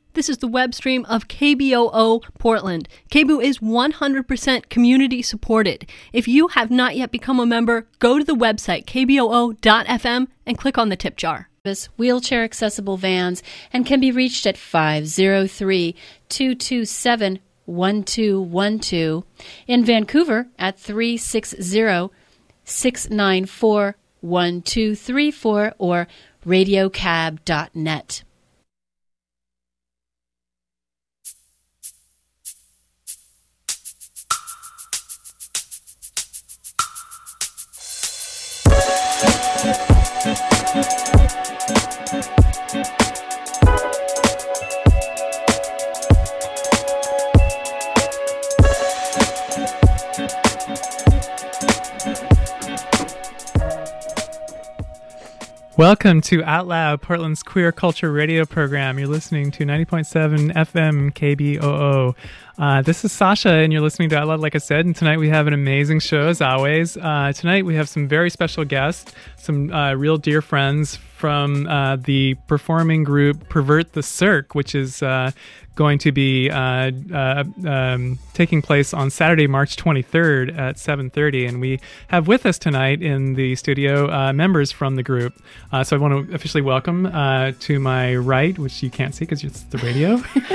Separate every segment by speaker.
Speaker 1: This is the web stream of KBOO Portland. KBOO is 100% community supported. If you have not yet become a member, go to the website kboo.fm and click on the tip jar.
Speaker 2: Wheelchair accessible vans and can be reached at 503-227-1212. In Vancouver at 360-694-1234 or radiocab.net.
Speaker 3: Welcome to Out Loud, Portland's queer culture radio program. You're listening to 90.7 FM KBOO. This is Sasha, and you're listening to Out Loud, like I said, and tonight we have an amazing show, as always. Tonight we have some very special guests, some real dear friends from the performing group Pervert the Cirque, which is going to be taking place on Saturday, March 23rd at 7:30. And we have with us tonight in the studio members from the group. So I want to officially welcome to my right, which you can't see because it's the radio,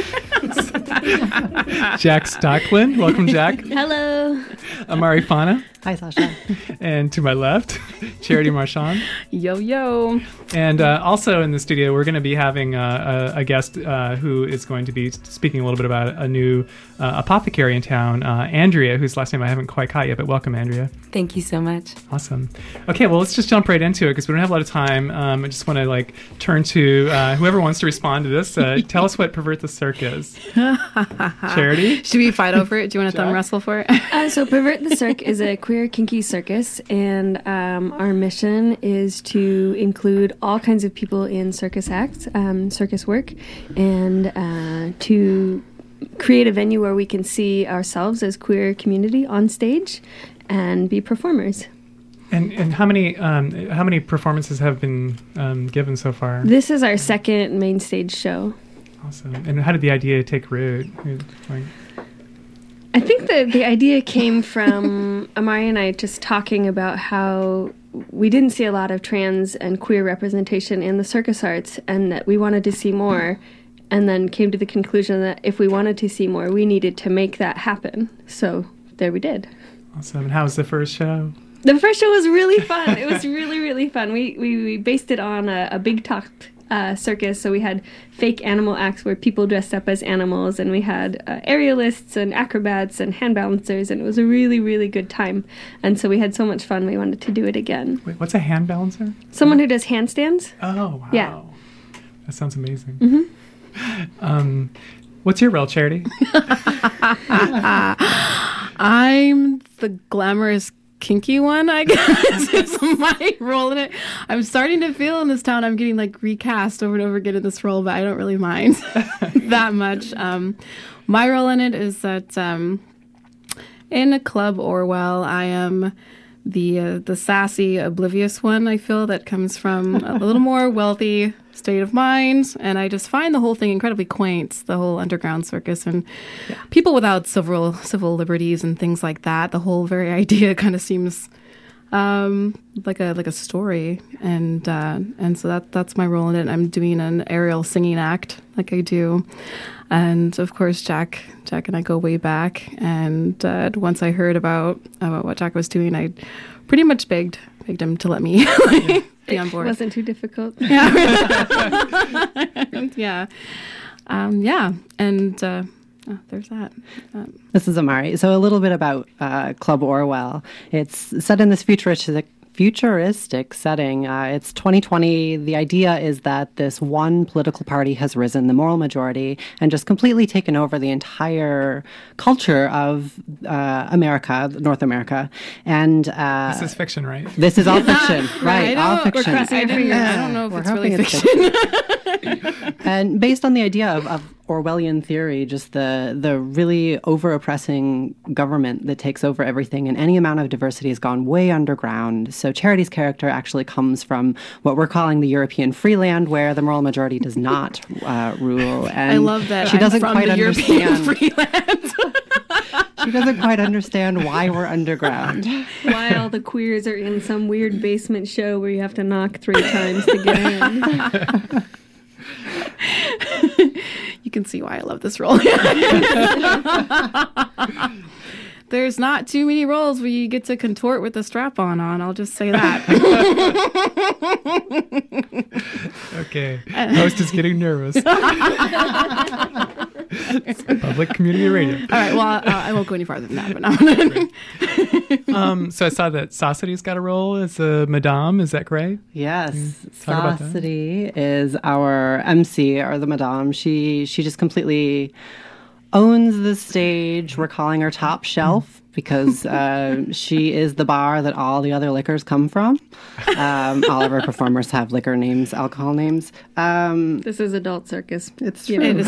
Speaker 3: Jack Stocklin. Welcome, Jack.
Speaker 1: Hello.
Speaker 3: Amari Fana.
Speaker 4: Hi, Sasha.
Speaker 3: And to my left, Charity Marchand.
Speaker 5: Yo, yo.
Speaker 3: And also in the studio, we're going to be having a guest who is going to be speaking a little bit about a new apothecary in town, Andrea, whose last name I haven't quite caught yet, but welcome, Andrea.
Speaker 5: Thank you so much.
Speaker 3: Awesome. Okay, well, let's just jump right into it because we don't have a lot of time. I just want to turn to whoever wants to respond to this. Tell us what Pervert the Cirque is. Charity?
Speaker 5: Should we fight over it? Do you want to thumb wrestle for it?
Speaker 6: So Pervert the Cirque is a queer kinky circus, and our mission is to include all kinds of people in circus acts, circus work, and to create a venue where we can see ourselves as queer community on stage and be performers.
Speaker 3: And how many performances have been given so far?
Speaker 6: This is our second main stage show.
Speaker 3: Awesome. And how did the idea take root?
Speaker 6: I think the idea came from Amari and I just talking about how we didn't see a lot of trans and queer representation in the circus arts and that we wanted to see more, and then came to the conclusion that if we wanted to see more, we needed to make that happen. So there we did.
Speaker 3: Awesome. And how was the first show?
Speaker 6: The first show was really fun. It was really, really fun. We based it on a big top circus, so we had fake animal acts where people dressed up as animals, and we had aerialists and acrobats and hand balancers, and it was a really, really good time. And so we had so much fun, we wanted to do it again.
Speaker 3: Wait, what's a hand balancer?
Speaker 6: Someone who does handstands.
Speaker 3: Oh, wow.
Speaker 6: Yeah.
Speaker 3: That sounds amazing.
Speaker 6: Mm-hmm.
Speaker 3: What's your role, Charity?
Speaker 5: I'm the glamorous kinky one, I guess, is my role in it. I'm starting to feel in this town I'm getting recast over and over again in this role, but I don't really mind that much. My role in it is that in a Club Orwell, I am the sassy, oblivious one, I feel, that comes from a little more wealthy state of mind, and I just find the whole thing incredibly quaint, the whole underground circus and people without civil liberties and things like that. The whole very idea kind of seems like a story, and so that's my role in it. I'm doing an aerial singing act like I do, and of course Jack and I go way back, and once I heard about what Jack was doing, I pretty much begged him to let me be on board.
Speaker 6: It wasn't too difficult.
Speaker 5: Yeah. Yeah. And there's that.
Speaker 4: This is Amari. So a little bit about Club Orwell. It's set in this futuristic setting. It's 2020. The idea is that this one political party has risen, the moral majority, and just completely taken over the entire culture of America, North America. And
Speaker 3: this is fiction, right?
Speaker 4: This is all fiction, right? All fiction.
Speaker 5: I don't know if it's really fiction.
Speaker 4: And based on the idea of Orwellian theory, just the really over-oppressing government that takes over everything, and any amount of diversity has gone way underground. So Charity's character actually comes from what we're calling the European freeland, where the moral majority does not rule. And
Speaker 5: I love that.
Speaker 4: She doesn't
Speaker 5: I'm from
Speaker 4: quite
Speaker 5: the
Speaker 4: understand.
Speaker 5: European freeland.
Speaker 4: She doesn't quite understand why we're underground.
Speaker 6: Why all the queers are in some weird basement show where you have to knock 3 times to get in.
Speaker 5: You can see why I love this role. There's not too many roles where you get to contort with the strap-on on. I'll just say that.
Speaker 3: Okay. Host is getting nervous. It's public community radio.
Speaker 5: All right, well, I won't go any farther than that, but no.
Speaker 3: So I saw that Saucity's got a role as a madame. Is that correct?
Speaker 4: Yes,
Speaker 3: talk about that.
Speaker 4: Saucity is our MC, or the madame. She just completely owns the stage. We're calling her Top Shelf because she is the bar that all the other liquors come from. All of our performers have liquor names, alcohol names.
Speaker 6: This is adult circus.
Speaker 4: It's
Speaker 6: You
Speaker 4: true.
Speaker 6: know.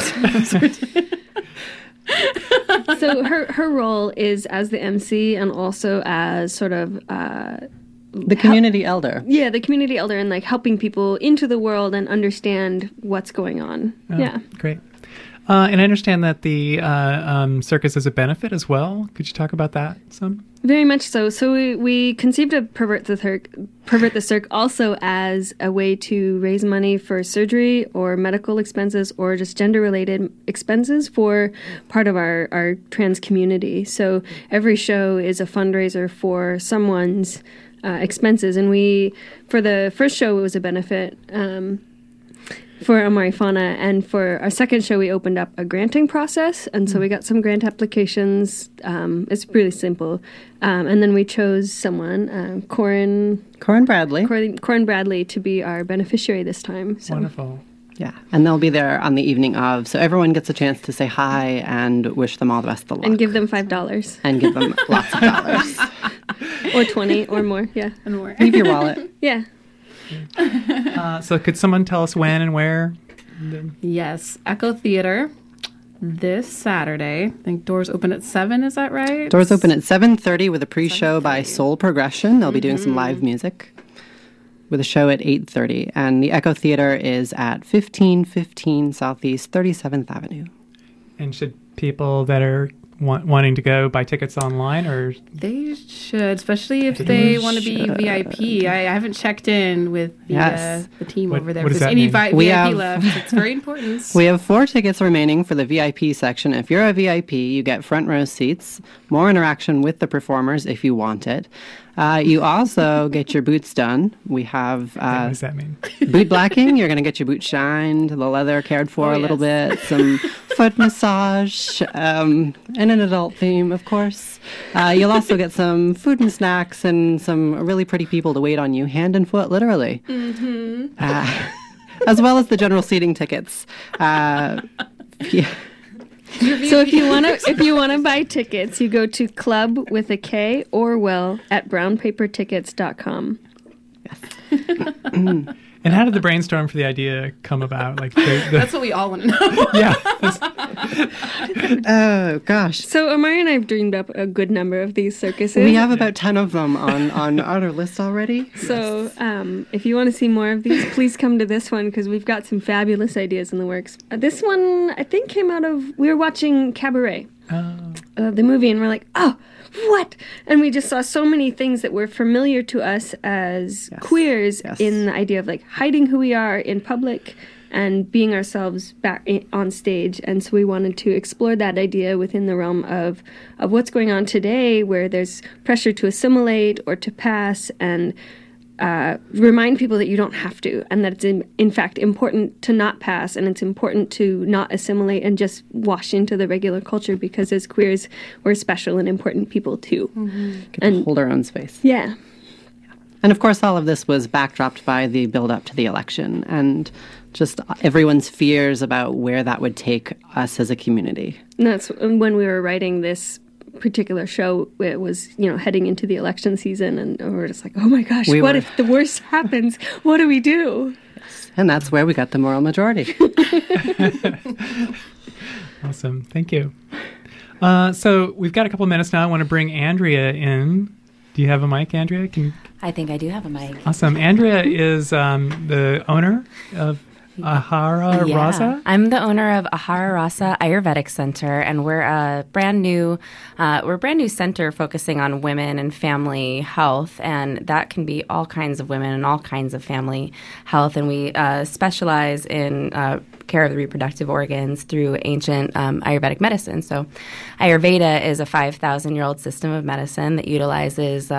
Speaker 6: So her role is as the MC and also as sort of
Speaker 4: The community elder.
Speaker 6: the community elder, and like helping people into the world and understand what's going on.
Speaker 3: Oh,
Speaker 6: Yeah.
Speaker 3: Great. And I understand that the circus is a benefit as well. Could you talk about that some?
Speaker 6: Very much so. So we conceived of Pervert the Cirque also as a way to raise money for surgery or medical expenses or just gender-related expenses for part of our trans community. So every show is a fundraiser for someone's expenses. And for the first show, it was a benefit for Amari Fauna, and for our second show we opened up a granting process, and so we got some grant applications. It's really simple, and then we chose someone, Corin Bradley, to be our beneficiary this time. So.
Speaker 3: Wonderful.
Speaker 4: Yeah, and they'll be there on the evening of, so everyone gets a chance to say hi and wish them all the best of the luck.
Speaker 6: And give them $5
Speaker 4: And give them lots of dollars.
Speaker 6: or 20 or more. Yeah,
Speaker 5: And more.
Speaker 4: Leave your wallet.
Speaker 6: yeah.
Speaker 3: So could someone tell us when and where?
Speaker 5: Yes, Echo Theater this Saturday. I think doors open at 7, is that right?
Speaker 4: Doors open at 7:30 with a pre-show by Soul Progression. They'll be doing some live music with a show at 8:30. And the Echo Theater is at 1515 Southeast 37th Avenue.
Speaker 3: And should people that are wanting to go buy tickets online, or
Speaker 5: They should, especially if they want to be VIP. I haven't checked in with the team
Speaker 3: What-
Speaker 5: over there.
Speaker 3: what
Speaker 5: If
Speaker 3: does
Speaker 5: there's
Speaker 3: that
Speaker 5: any
Speaker 3: mean?
Speaker 5: VIP
Speaker 4: We have-
Speaker 5: left, it's very important.
Speaker 4: We have 4 tickets remaining for the VIP section. If you're a VIP, you get front row seats, more interaction with the performers if you want it. You also get your boots done. We have
Speaker 3: what does that mean?
Speaker 4: boot blacking. You're going to get your boots shined, the leather cared for a little bit, some foot massage, and an adult theme, of course. You'll also get some food and snacks and some really pretty people to wait on you, hand and foot, literally. As well as the general seating tickets. Yeah.
Speaker 6: So if you want to buy tickets, you go to Club with a K Orwell at brownpapertickets.com.
Speaker 3: And how did the brainstorm for the idea come about? Like,
Speaker 5: That's what we all want to know.
Speaker 3: yeah.
Speaker 4: Oh, gosh.
Speaker 6: So Amari and I have dreamed up a good number of these circuses.
Speaker 4: We have about 10 of them on our list already.
Speaker 6: So if you want to see more of these, please come to this one because we've got some fabulous ideas in the works. This one, I think, came out of, we were watching Cabaret, the movie, and we're like, oh, what? And we just saw so many things that were familiar to us as queers in the idea of like hiding who we are in public and being ourselves back on stage. And so we wanted to explore that idea within the realm of what's going on today, where there's pressure to assimilate or to pass, and remind people that you don't have to, and that it's in fact important to not pass, and it's important to not assimilate and just wash into the regular culture, because as queers, we're special and important people too.
Speaker 4: Get to hold our own space.
Speaker 6: Yeah.
Speaker 4: And of course, all of this was backdropped by the build-up to the election and just everyone's fears about where that would take us as a community.
Speaker 6: And that's when we were writing this particular show. It was, heading into the election season, and we were just like, oh my gosh, what if the worst happens? What do we do?
Speaker 4: And that's where we got the moral majority.
Speaker 3: Awesome. Thank you. So we've got a couple of minutes now. I want to bring Andrea in. Do you have a mic, Andrea?
Speaker 7: I think I do have a mic.
Speaker 3: Awesome. Andrea is the owner of Ahara Rasa?
Speaker 7: I'm the owner of Ahara Rasa Ayurvedic Center, and we're a brand new center focusing on women and family health, and that can be all kinds of women and all kinds of family health. And we specialize in care of the reproductive organs through ancient Ayurvedic medicine. So Ayurveda is a 5,000-year-old system of medicine that utilizes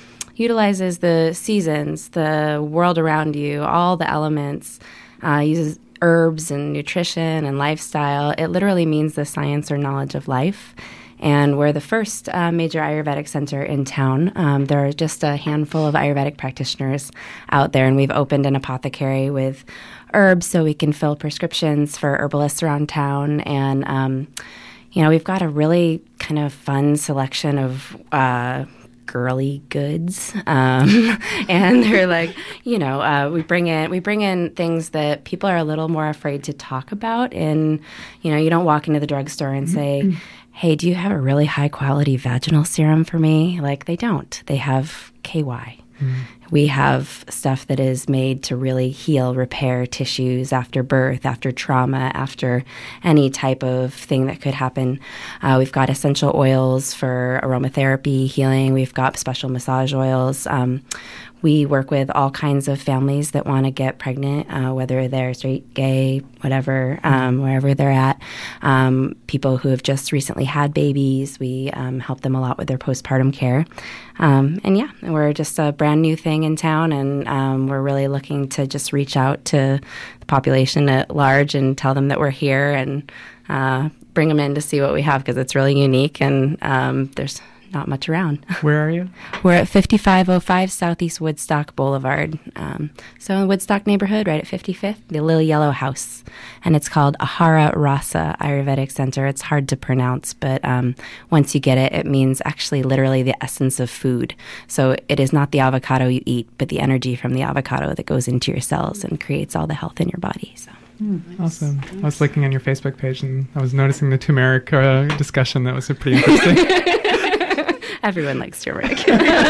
Speaker 7: the seasons, the world around you, all the elements, uses herbs and nutrition and lifestyle. It literally means the science or knowledge of life. And we're the first major Ayurvedic center in town. There are just a handful of Ayurvedic practitioners out there, and we've opened an apothecary with herbs so we can fill prescriptions for herbalists around town. And, we've got a really kind of fun selection of girly goods, and they're like, we bring in things that people are a little more afraid to talk about. And you don't walk into the drugstore and say, "Hey, do you have a really high quality vaginal serum for me?" Like, they don't. They have KY. We have stuff that is made to really heal, repair tissues after birth, after trauma, after any type of thing that could happen. We've got essential oils for aromatherapy, healing. We've got special massage oils. We work with all kinds of families that want to get pregnant, whether they're straight, gay, whatever, wherever they're at. People who have just recently had babies, we help them a lot with their postpartum care. We're just a brand new thing in town, and we're really looking to just reach out to the population at large and tell them that we're here and bring them in to see what we have, because it's really unique, and there's not much around.
Speaker 3: Where are you?
Speaker 7: We're at 5505 Southeast Woodstock Boulevard. So in the Woodstock neighborhood, right at 55th, the little yellow house. And it's called Ahara Rasa Ayurvedic Center. It's hard to pronounce, but once you get it, it means actually literally the essence of food. So it is not the avocado you eat, but the energy from the avocado that goes into your cells and creates all the health in your body. So.
Speaker 3: Awesome. I was looking on your Facebook page, and I was noticing the turmeric discussion. That was pretty interesting.
Speaker 7: Everyone likes turmeric.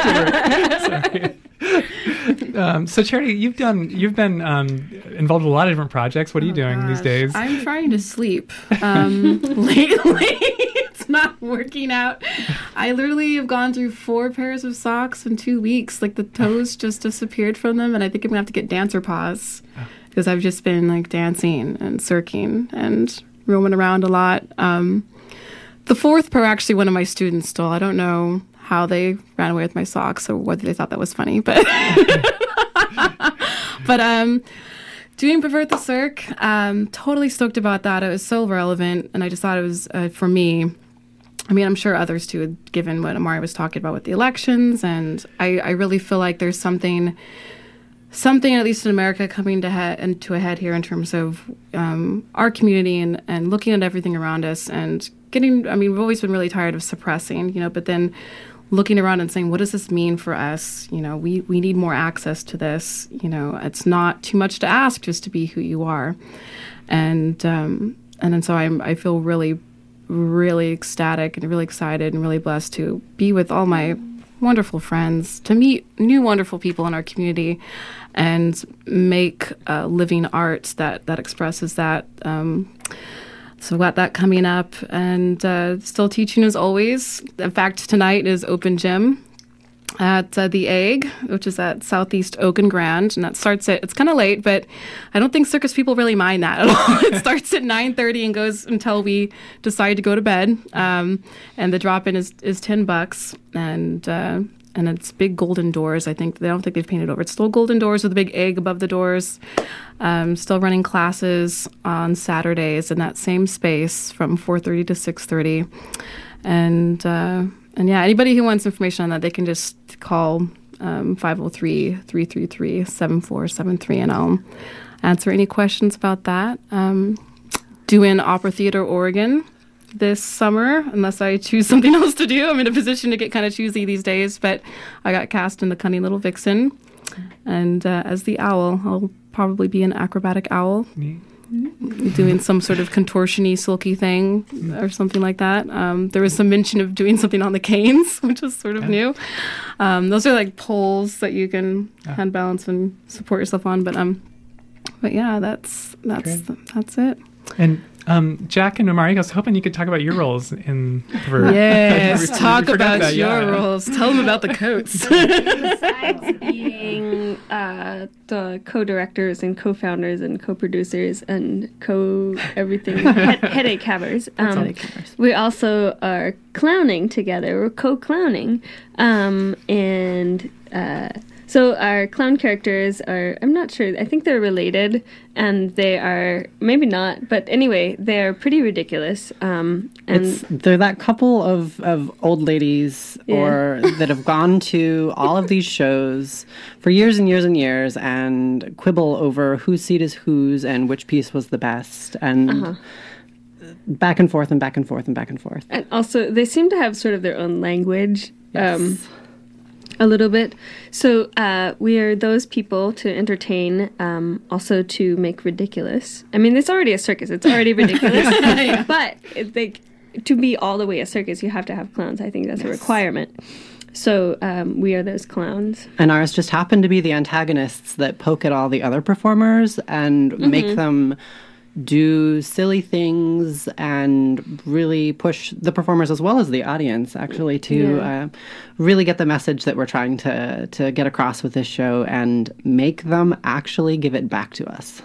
Speaker 3: Sorry. So Charity, you've been involved with a lot of different projects. What are you doing these days?
Speaker 5: I'm trying to sleep. Lately, it's not working out. I literally have gone through 4 pairs of socks in 2 weeks. Like, the toes just disappeared from them, and I think I'm gonna have to get dancer paws because I've just been like dancing and circling and roaming around a lot. The 4th pair, actually, one of my students stole. I don't know how they ran away with my socks or whether they thought that was funny, but doing Pravrta Circ, totally stoked about that. It was so relevant, and I just thought it was, for me, I mean, I'm sure others too, given what Amari was talking about with the elections, and I really feel like there's something, at least in America, coming to a head here in terms of our community and looking at everything around us and we've always been really tired of suppressing, but then looking around and saying, what does this mean for us? We need more access to this. It's not too much to ask just to be who you are. And then so I feel really, really ecstatic and really excited and really blessed to be with all my wonderful friends, to meet new wonderful people in our community and make living art that expresses that. So got that coming up, and still teaching as always. In fact, tonight is open gym at The Egg, which is at Southeast Oak and Grand, and that starts it's kind of late, but I don't think circus people really mind that at all. It starts at 9:30 and goes until we decide to go to bed, and the drop-in is $10, and it's big golden doors. I don't think they've painted over. It's still golden doors with a big egg above the doors. Still running classes on Saturdays in that same space from 4:30 to 6:30. And yeah, anybody who wants information on that, they can just call 503-333-7473, and I'll answer any questions about that. Doing Opera Theater Oregon this summer, unless I choose something else to do. I'm in a position to get kind of choosy these days, but I got cast in The Cunning Little Vixen, and as the owl, I'll probably be an acrobatic owl.
Speaker 3: Neat.
Speaker 5: doing some sort of contortion-y, sulky thing or something like that. There was some mention of doing something on the canes, which was sort of new. Those are like poles that you can hand balance and support yourself on. But yeah, that's it.
Speaker 3: And Jack and Omari, I was hoping you could talk about your roles in
Speaker 5: Yes, talk about your roles. Tell them about the coats.
Speaker 6: Besides being the co-directors and co-founders and co-producers and co-everything, headache havers, we also are clowning together. We're co-clowning. So our clown characters are, I'm not sure, I think they're related, and they are, maybe not, but anyway, they're pretty ridiculous.
Speaker 4: They're that couple of old ladies or that have gone to all of these shows for years and years and years and quibble over whose seat is whose and which piece was the best, and back and forth and back and forth and back and forth.
Speaker 6: And also, they seem to have sort of their own language. Yes. A little bit. So we are those people to entertain, also to make ridiculous. I mean, it's already a circus. It's already ridiculous. But to be all the way a circus, you have to have clowns. I think that's a requirement. So we are those clowns.
Speaker 4: And ours just happen to be the antagonists that poke at all the other performers and make them do silly things and really push the performers as well as the audience, actually, to really get the message that we're trying to get across with this show and make them actually give it back to us.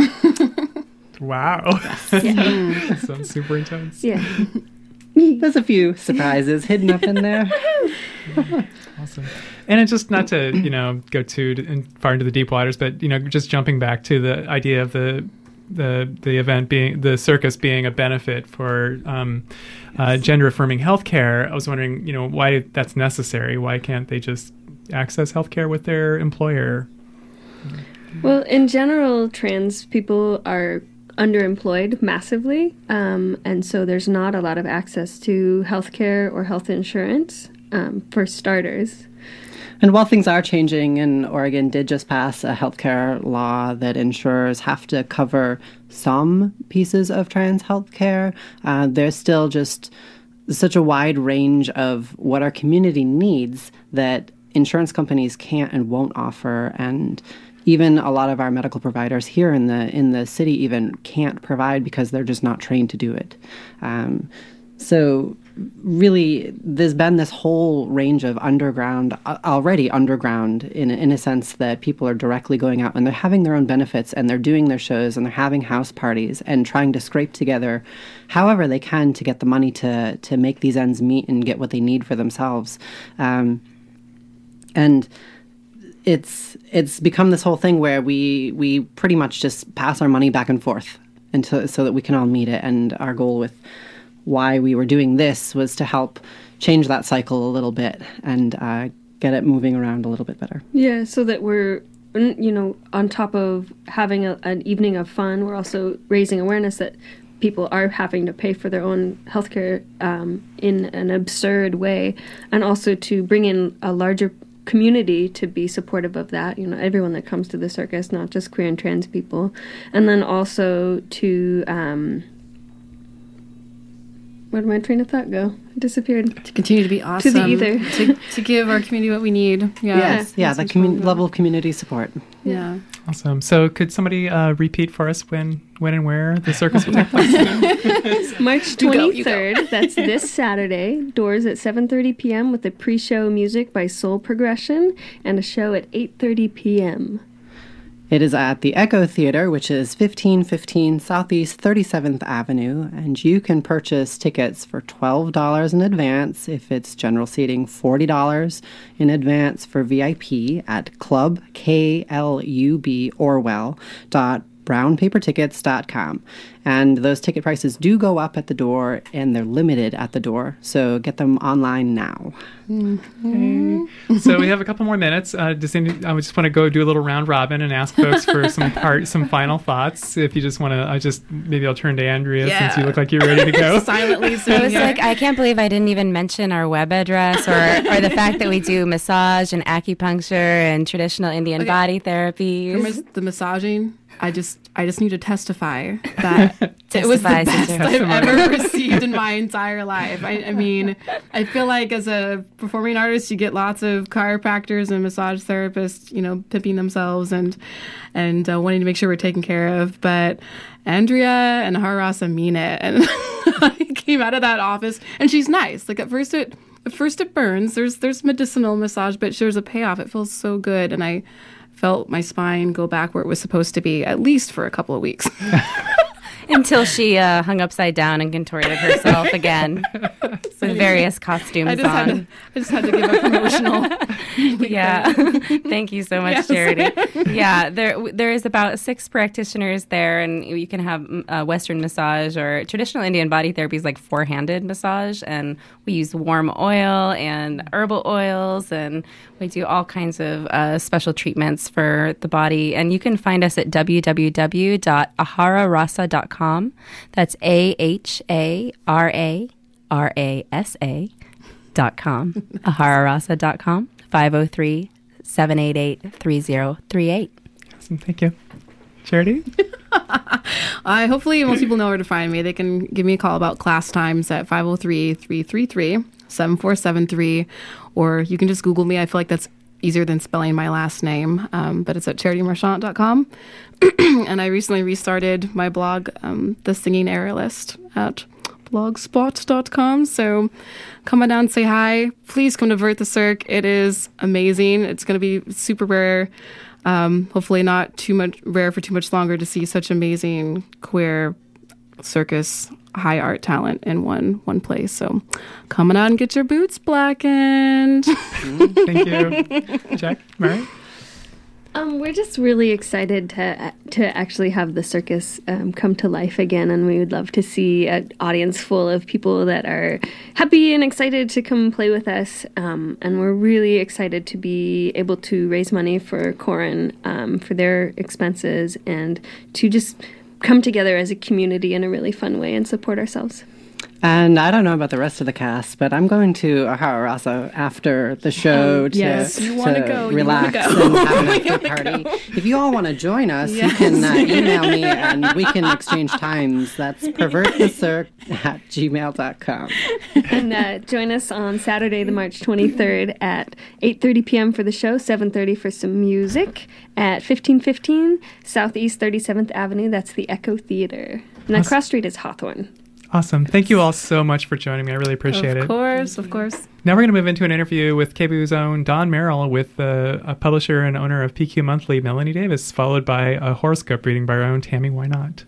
Speaker 3: Wow. That sounds super intense.
Speaker 6: Yeah.
Speaker 4: There's a few surprises hidden up in there.
Speaker 3: Awesome. And it's just not to, go too far into the deep waters, but, just jumping back to the idea of the event being the circus being a benefit for gender affirming healthcare. I was wondering, why that's necessary. Why can't they just access healthcare with their employer?
Speaker 6: Well, in general, trans people are underemployed massively, and so there's not a lot of access to healthcare or health insurance, for starters.
Speaker 4: And while things are changing, and Oregon did just pass a healthcare law that insurers have to cover some pieces of trans healthcare, there's still just such a wide range of what our community needs that insurance companies can't and won't offer, and even a lot of our medical providers here in the city even can't provide because they're just not trained to do it. So really, there's been this whole range of already underground in a sense that people are directly going out and they're having their own benefits and they're doing their shows and they're having house parties and trying to scrape together however they can to get the money to make these ends meet and get what they need for themselves. And it's become this whole thing where we pretty much just pass our money back and forth so that we can all meet it. And our goal with why we were doing this was to help change that cycle a little bit and get it moving around a little bit better.
Speaker 6: Yeah, so that we're, on top of having an evening of fun, we're also raising awareness that people are having to pay for their own healthcare in an absurd way, and also to bring in a larger community to be supportive of that, everyone that comes to the circus, not just queer and trans people. And then also to where did my train of thought go? It disappeared.
Speaker 5: To continue to be awesome.
Speaker 6: To the ether.
Speaker 5: to give our community what we need.
Speaker 4: Yes. Yeah, the level of community support.
Speaker 5: Yeah.
Speaker 3: Awesome. So could somebody repeat for us when and where the circus will take place?
Speaker 6: March 23rd. That's this Saturday. Doors at 7:30 p.m. with a pre-show music by Soul Progression and a show at 8:30 p.m.
Speaker 4: It is at the Echo Theater, which is 1515 Southeast 37th Avenue, and you can purchase tickets for $12 in advance if it's general seating, $40 in advance for VIP at Club KLUB Orwell.brownpapertickets.com. And those ticket prices do go up at the door, and they're limited at the door, so get them online now.
Speaker 3: Mm-hmm. So we have a couple more minutes. I just want to go do a little round robin and ask folks for some final thoughts. If you just want to, maybe I'll turn to Andrea since you look like you're ready to go.
Speaker 5: Silently.
Speaker 7: I was like, I can't believe I didn't even mention our web address or the fact that we do massage and acupuncture and traditional Indian body therapies.
Speaker 5: Remember the massaging? I just I just need to testify that it was the
Speaker 7: Testify,
Speaker 5: best
Speaker 7: sister.
Speaker 5: I've ever received in my entire life. I mean, I feel like as a performing artist, you get lots of chiropractors and massage therapists, pimping themselves and wanting to make sure we're taken care of. But Andrea and Harasa mean it. And I came out of that office, and she's nice. Like at first it burns. There's medicinal massage, but there's a payoff. It feels so good, and I felt my spine go back where it was supposed to be, at least for a couple of weeks.
Speaker 7: Until she hung upside down and contorted herself again with various costumes on.
Speaker 5: I just had to give a promotional.
Speaker 7: Yeah. Thank you so much,
Speaker 5: Yes.
Speaker 7: Charity. Yeah, there is about 6 practitioners there, and you can have Western massage or traditional Indian body therapy is like 4-handed massage, and we use warm oil and herbal oils, and we do all kinds of special treatments for the body. And you can find us at www.ahararasa.com. That's AHARARASA.com. ahararasa.com. 503-788-3038.
Speaker 3: Awesome. Thank you. Charity?
Speaker 5: Hopefully most people know where to find me. They can give me a call about class times at 503-333-7473, or you can just Google me. I feel like that's easier than spelling my last name, but it's at charitymarchant.com. And I recently restarted my blog, The Singing Aerialist, at blogspot.com. So come on down, say hi. Please come to Vert the Cirque. It is amazing. It's going to be super rare. Hopefully not too much rare for too much longer to see such amazing queer circus high art talent in one place. So come on out and get your boots blackened.
Speaker 3: Thank you. Jack? Mary?
Speaker 6: We're just really excited to actually have the circus come to life again, and we would love to see an audience full of people that are happy and excited to come play with us. And we're really excited to be able to raise money for Corin for their expenses and to just come together as a community in a really fun way and support ourselves.
Speaker 4: And I don't know about the rest of the cast, but I'm going to Ahararasa after the show to,
Speaker 5: yes, you wanna go,
Speaker 4: relax
Speaker 5: you wanna go.
Speaker 4: and have an after party. If you all want to join us, you can email me and we can exchange times. That's pervertthecirque@gmail.com.
Speaker 6: And join us on Saturday, the March 23rd at 8:30 p.m. for the show, 7:30 for some music at 1515 Southeast 37th Avenue. That's the Echo Theater. And that cross street is Hawthorne.
Speaker 3: Awesome. Thank you all so much for joining me. I really appreciate it.
Speaker 5: Of course.
Speaker 3: Now we're going to move into an interview with KBOO's own Don Merrill with a publisher and owner of PQ Monthly, Melanie Davis, followed by a horoscope reading by our own Tammy Why Not.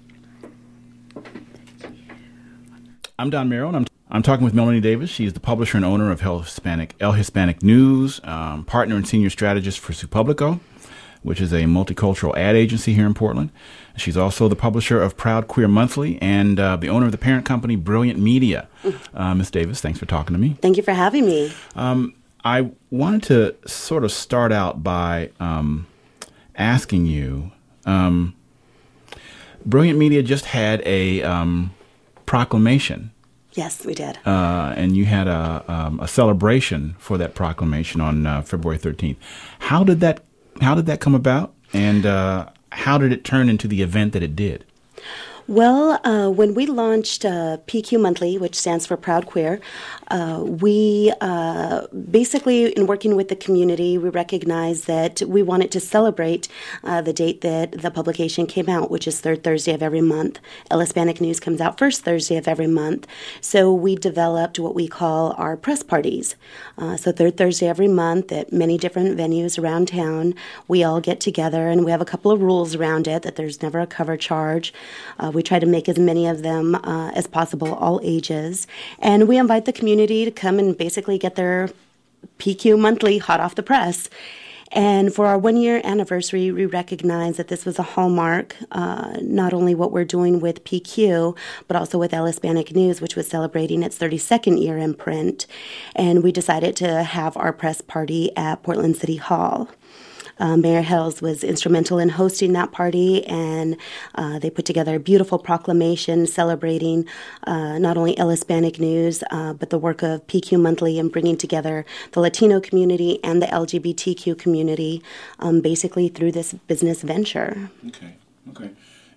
Speaker 8: I'm Don Merrill, and I'm talking with Melanie Davis. She's the publisher and owner of El Hispanic News, partner and senior strategist for Supublico, which is a multicultural ad agency here in Portland. She's also the publisher of Proud Queer Monthly and the owner of the parent company Brilliant Media. Ms. Davis, thanks for talking to me.
Speaker 9: Thank you for having me.
Speaker 8: I wanted to sort of start out by asking you, Brilliant Media just had a proclamation.
Speaker 9: Yes, we did.
Speaker 8: And you had a celebration for that proclamation on February 13th. How did that come about, and how did it turn into the event that it did?
Speaker 9: Well, when we launched PQ Monthly, which stands for Proud Queer, we basically, in working with the community, we recognized that we wanted to celebrate the date that the publication came out, which is third Thursday of every month. El Hispanic News comes out first Thursday of every month. So we developed what we call our press parties. So third Thursday every month at many different venues around town, we all get together, and we have a couple of rules around it, that there's never a cover charge. We try to make as many of them as possible, all ages. And we invite the community to come and basically get their PQ Monthly hot off the press. And for our 1-year anniversary, we recognize that this was a hallmark, not only what we're doing with PQ, but also with El Hispanic News, which was celebrating its 32nd year in print. And we decided to have our press party at Portland City Hall. Mayor Hells was instrumental in hosting that party, and they put together a beautiful proclamation celebrating not only El Hispanic News, but the work of PQ Monthly and bringing together the Latino community and the LGBTQ community basically through this business venture.
Speaker 8: Okay.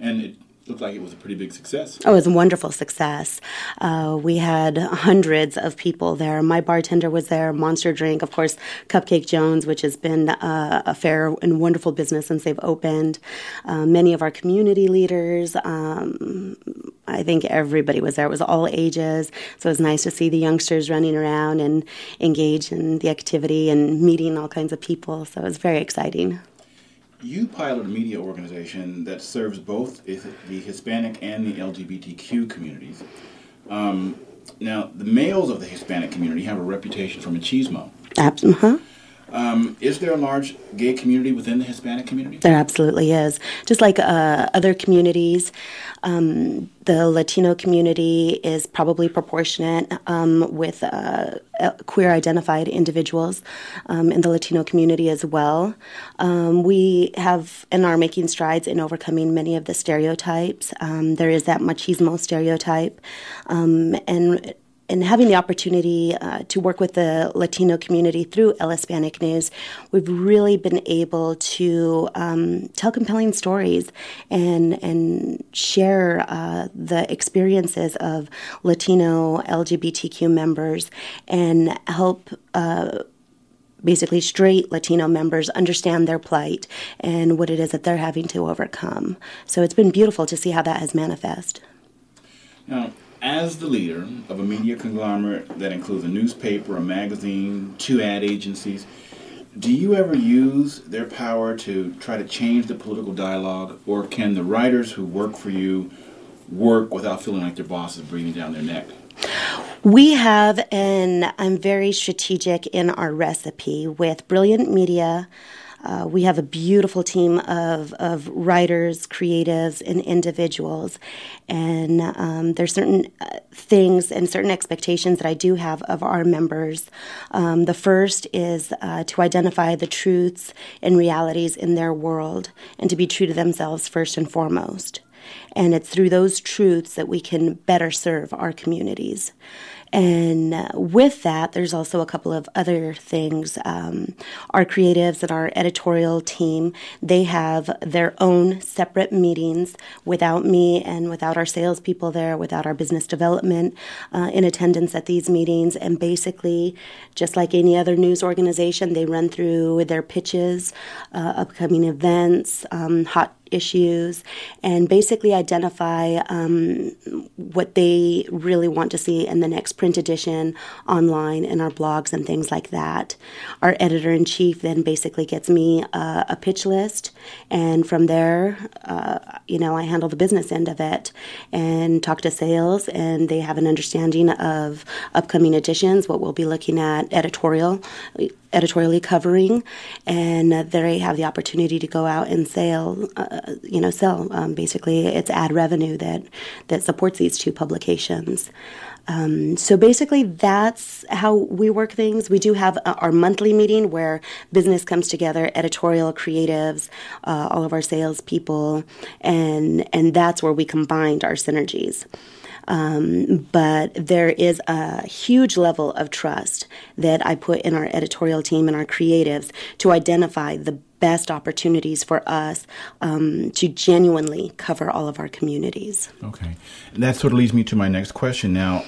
Speaker 8: And it looked like it was a pretty big success.
Speaker 9: Oh, it was a wonderful success. We had hundreds of people there. My bartender was there, Monster Drink, of course, Cupcake Jones, which has been a fair and wonderful business since they've opened. Many of our community leaders. I think everybody was there. It was all ages. So it was nice to see the youngsters running around and engage in the activity and meeting all kinds of people. So it was very exciting.
Speaker 8: You pilot a media organization that serves both the Hispanic and the LGBTQ communities. Now, the males of the Hispanic community have a reputation for machismo.
Speaker 9: Absolutely.
Speaker 8: Is there a large gay community within the Hispanic community?
Speaker 9: There absolutely is. Just like other communities, the Latino community is probably proportionate with queer-identified individuals in the Latino community as well. We have and are making strides in overcoming many of the stereotypes. There is that machismo stereotype, and having the opportunity to work with the Latino community through El Hispanic News, we've really been able to tell compelling stories and share the experiences of Latino LGBTQ members and help basically straight Latino members understand their plight and what it is that they're having to overcome. So it's been beautiful to see how that has manifested.
Speaker 8: Now, as the leader of a media conglomerate that includes a newspaper, a magazine, 2 ad agencies, do you ever use their power to try to change the political dialogue, or can the writers who work for you work without feeling like their boss is breathing down their neck?
Speaker 9: We have, and I'm very strategic in our recipe with Brilliant Media. We have a beautiful team of writers, creatives, and individuals. And there's certain things and certain expectations that I do have of our members. The first is to identify the truths and realities in their world and to be true to themselves first and foremost. And it's through those truths that we can better serve our communities. And with that, there's also a couple of other things. Our creatives and our editorial team, they have their own separate meetings without me and without our salespeople there, without our business development in attendance at these meetings. And basically, just like any other news organization, they run through their pitches, upcoming events, hot issues, and basically identify what they really want to see in the next print edition, online, in our blogs and things like that. Our editor-in-chief then basically gets me a pitch list, and from there, I handle the business end of it and talk to sales, and they have an understanding of upcoming editions, what we'll be looking at editorially covering, and they have the opportunity to go out and sell. Basically, it's ad revenue that supports these 2 publications. So basically, that's how we work things. We do have our monthly meeting where business comes together, editorial, creatives, all of our salespeople, and that's where we combined our synergies. But there is a huge level of trust that I put in our editorial team and our creatives to identify the best opportunities for us to genuinely cover all of our communities.
Speaker 8: Okay. And that sort of leads me to my next question now.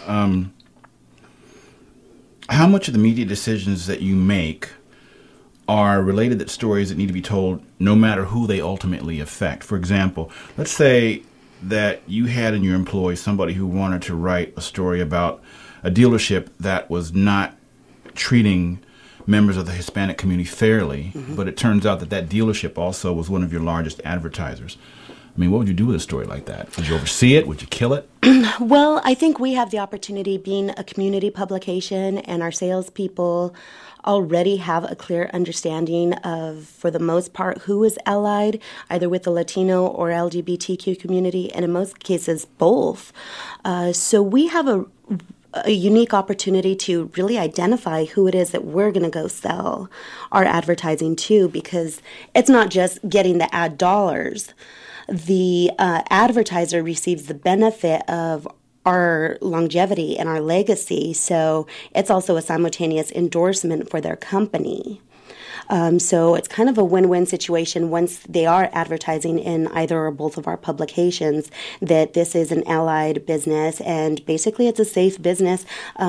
Speaker 8: How much of the media decisions that you make are related to stories that need to be told no matter who they ultimately affect? For example, let's say that you had in your employ somebody who wanted to write a story about a dealership that was not treating members of the Hispanic community fairly, but it turns out that dealership also was one of your largest advertisers. I mean, what would you do with a story like that? Would you oversee it? Would you kill it?
Speaker 9: Well, I think we have the opportunity, being a community publication, and our salespeople already have a clear understanding of, for the most part, who is allied, either with the Latino or LGBTQ community, and in most cases, both. So we have a unique opportunity to really identify who it is that we're going to go sell our advertising to, because it's not just getting the ad dollars. The advertiser receives the benefit of our longevity and our legacy, so it's also a simultaneous endorsement for their company. So it's kind of a win-win situation once they are advertising in either or both of our publications, that this is an allied business, and basically it's a safe business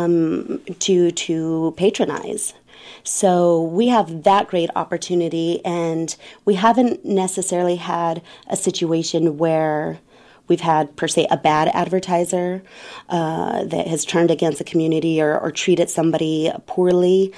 Speaker 9: to patronize. So we have that great opportunity, and we haven't necessarily had a situation where we've had, per se, a bad advertiser that has turned against the community or treated somebody poorly.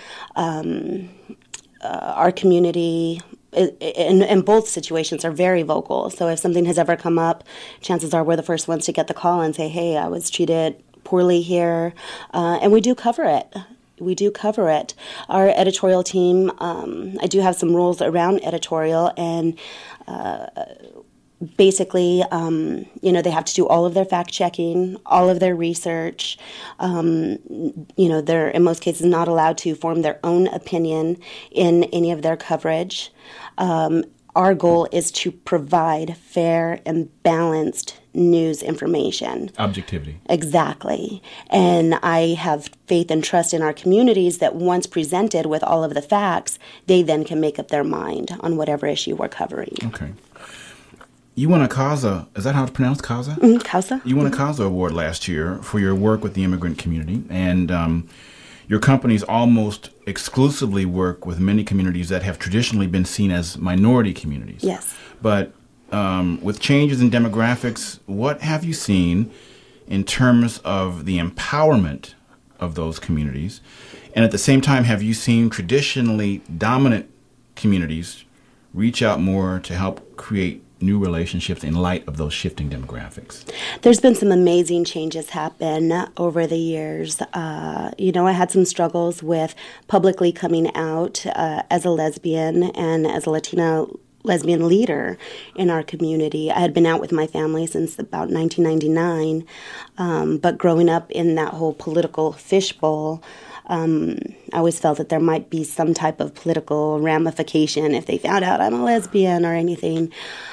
Speaker 9: Our community, in both situations, are very vocal. So if something has ever come up, chances are we're the first ones to get the call and say, hey, I was treated poorly here. And we do cover it. We do cover it. Our editorial team, I do have some rules around editorial, and basically, they have to do all of their fact checking, all of their research. They're in most cases not allowed to form their own opinion in any of their coverage. Our goal is to provide fair and balanced news information.
Speaker 8: Objectivity.
Speaker 9: Exactly. And I have faith and trust in our communities that once presented with all of the facts, they then can make up their mind on whatever issue we're covering.
Speaker 8: Okay. You won a CASA, is that how it's pronounced, CASA?
Speaker 9: CASA.
Speaker 8: You won a CASA award last year for your work with the immigrant community, and your companies almost exclusively work with many communities that have traditionally been seen as minority communities.
Speaker 9: Yes.
Speaker 8: But with changes in demographics, what have you seen in terms of the empowerment of those communities? And at the same time, have you seen traditionally dominant communities reach out more to help create new relationships in light of those shifting demographics?
Speaker 9: There's been some amazing changes happen over the years. I had some struggles with publicly coming out as a lesbian and as a Latina lesbian leader in our community. I had been out with my family since about 1999, but growing up in that whole political fishbowl, I always felt that there might be some type of political ramification if they found out I'm a lesbian or anything.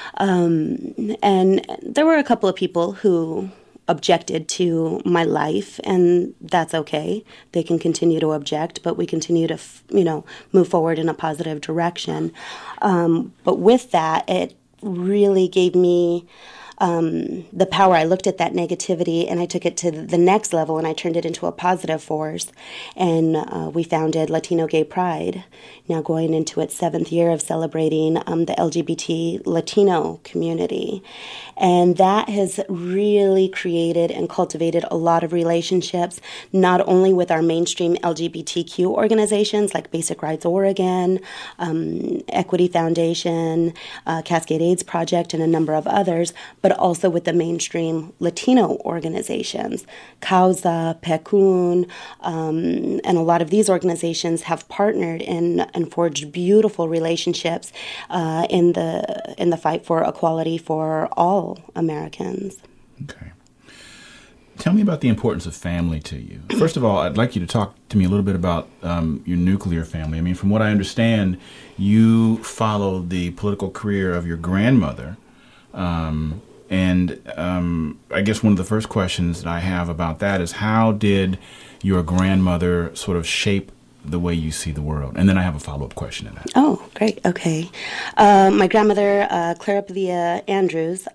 Speaker 9: And there were a couple of people who objected to my life, and that's okay. They can continue to object, but we continue to, move forward in a positive direction. But with that, it really gave me the power. I looked at that negativity and I took it to the next level, and I turned it into a positive force. And we founded Latino Gay Pride, now going into its 7th year of celebrating the LGBT Latino community. And that has really created and cultivated a lot of relationships, not only with our mainstream LGBTQ organizations like Basic Rights Oregon, Equity Foundation, Cascade AIDS Project, and a number of others, but also with the mainstream Latino organizations. CAUSA, PECUN, and a lot of these organizations have partnered and forged beautiful relationships in the fight for equality for all Americans.
Speaker 8: Okay. Tell me about the importance of family to you. First of all, I'd like you to talk to me a little bit about your nuclear family. I mean, from what I understand, you followed the political career of your grandmother. And I guess one of the first questions that I have about that is, how did your grandmother sort of shape the way you see the world? And then I have a follow-up question to that.
Speaker 9: Oh, great. Okay. My grandmother, Clara Padilla Andrews,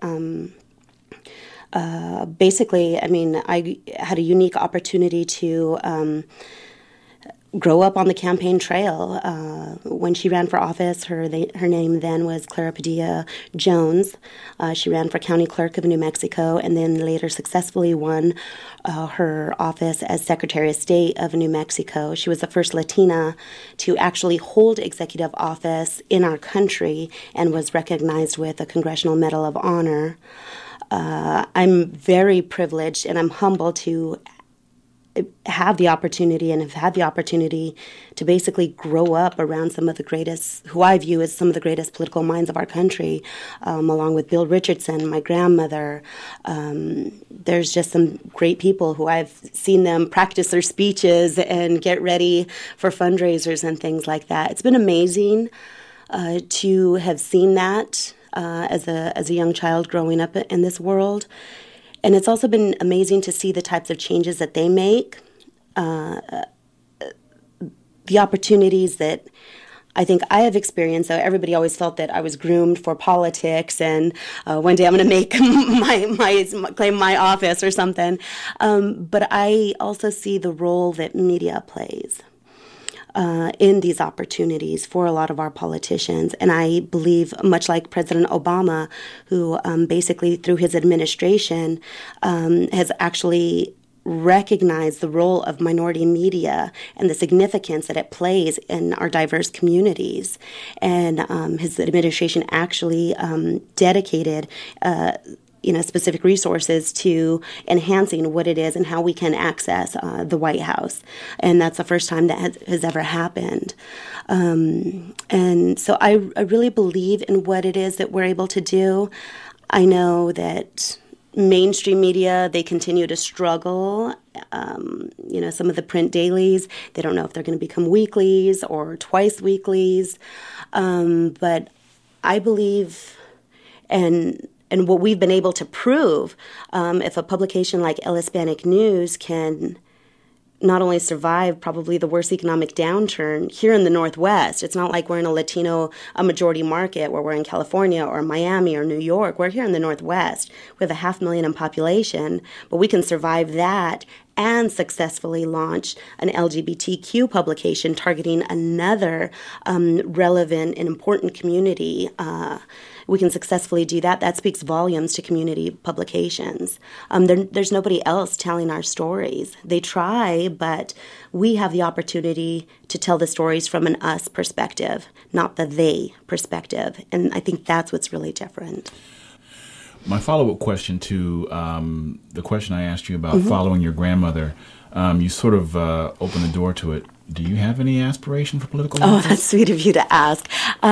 Speaker 9: basically, I mean, I had a unique opportunity to grow up on the campaign trail. When she ran for office, her name then was Clara Padilla Jones. She ran for county clerk of New Mexico, and then later successfully won her office as Secretary of State of New Mexico. She was the first Latina to actually hold executive office in our country and was recognized with a Congressional Medal of Honor. I'm very privileged and I'm humbled to have the opportunity and have had the opportunity to basically grow up around some of the greatest, who I view as some of the greatest political minds of our country, along with Bill Richardson, my grandmother. There's just some great people who I've seen them practice their speeches and get ready for fundraisers and things like that. It's been amazing to have seen that as a young child growing up in this world. And it's also been amazing to see the types of changes that they make, the opportunities that I think I have experienced, so everybody always felt that I was groomed for politics and one day I'm going to make claim my office or something. But I also see the role that media plays in these opportunities for a lot of our politicians. And I believe, much like President Obama, who basically through his administration has actually recognize the role of minority media and the significance that it plays in our diverse communities. And his administration actually dedicated specific resources to enhancing what it is and how we can access the White House. And that's the first time that has ever happened. And so I really believe in what it is that we're able to do. I know that mainstream media, they continue to struggle. Some of the print dailies, they don't know if they're going to become weeklies or twice weeklies. But I believe, and what we've been able to prove, if a publication like El Hispanic News can not only survive probably the worst economic downturn here in the Northwest. It's not like we're in a majority market where we're in California or Miami or New York. We're here in the Northwest. We have 500,000 in population, but we can survive that and successfully launch an LGBTQ publication targeting another relevant and important community. We can successfully do that. That speaks volumes to community publications. There's nobody else telling our stories. They try, but we have the opportunity to tell the stories from an us perspective, not the they perspective. And I think that's what's really different.
Speaker 8: My follow-up question to the question I asked you about following your grandmother, you sort of opened the door to it. Do you have any aspiration for political life?
Speaker 9: Oh, that's sweet of you to ask.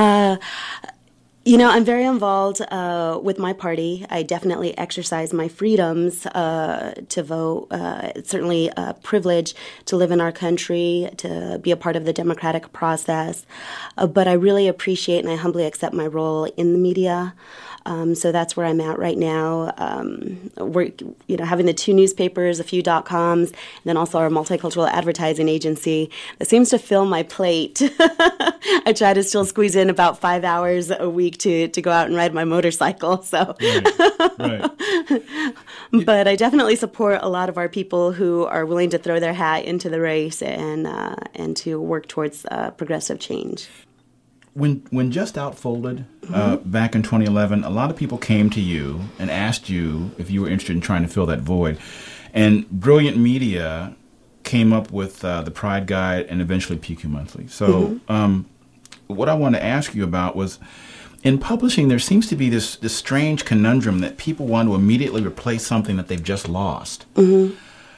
Speaker 9: I'm very involved with my party. I definitely exercise my freedoms to vote. It's certainly a privilege to live in our country, to be a part of the democratic process. But I really appreciate and I humbly accept my role in the media. So that's where I'm at right now. We're, having the 2 newspapers, a few .coms, and then also our multicultural advertising agency. That seems to fill my plate. I try to still squeeze in about 5 hours a week to go out and ride my motorcycle. So,
Speaker 8: right.
Speaker 9: But I definitely support a lot of our people who are willing to throw their hat into the race and to work towards progressive change.
Speaker 8: When Just Out folded back in 2011, a lot of people came to you and asked you if you were interested in trying to fill that void. And Brilliant Media came up with the Pride Guide and eventually PQ Monthly. So what I wanted to ask you about was, in publishing, there seems to be this strange conundrum that people want to immediately replace something that they've just lost. Can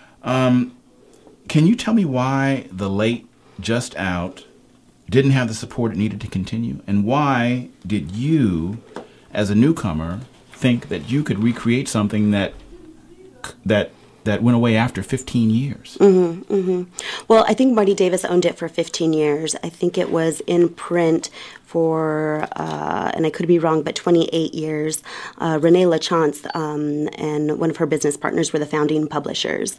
Speaker 8: you tell me why the late Just Out didn't have the support it needed to continue? And why did you, as a newcomer, think that you could recreate something that went away after 15 years?
Speaker 9: Well, I think Marty Davis owned it for 15 years. I think it was in print for, and I could be wrong, but 28 years. Renee LaChance and one of her business partners were the founding publishers.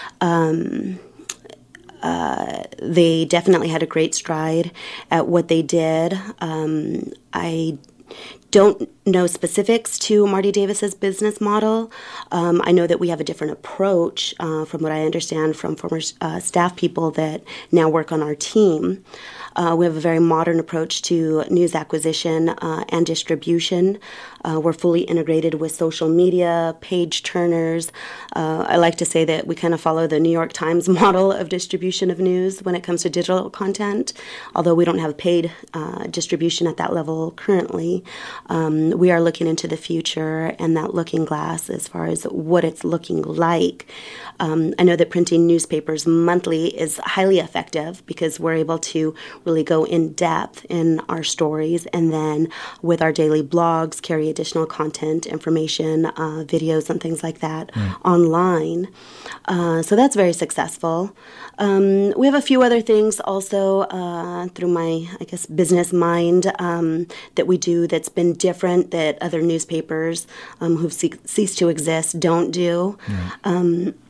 Speaker 9: They definitely had a great stride at what they did. I don't know specifics to Marty Davis's business model. I know that we have a different approach from what I understand from former staff people that now work on our team. We have a very modern approach to news acquisition and distribution. We're fully integrated with social media, page turners. I like to say that we kind of follow the New York Times model of distribution of news when it comes to digital content, although we don't have paid distribution at that level currently. We are looking into the future and that looking glass as far as what it's looking like. I know that printing newspapers monthly is highly effective because we're able to really go in depth in our stories, and then with our daily blogs carry additional content, information, videos and things like that online. So that's very successful. We have a few other things also through my, business mind that we do that's been different that other newspapers who've ceased to exist don't do.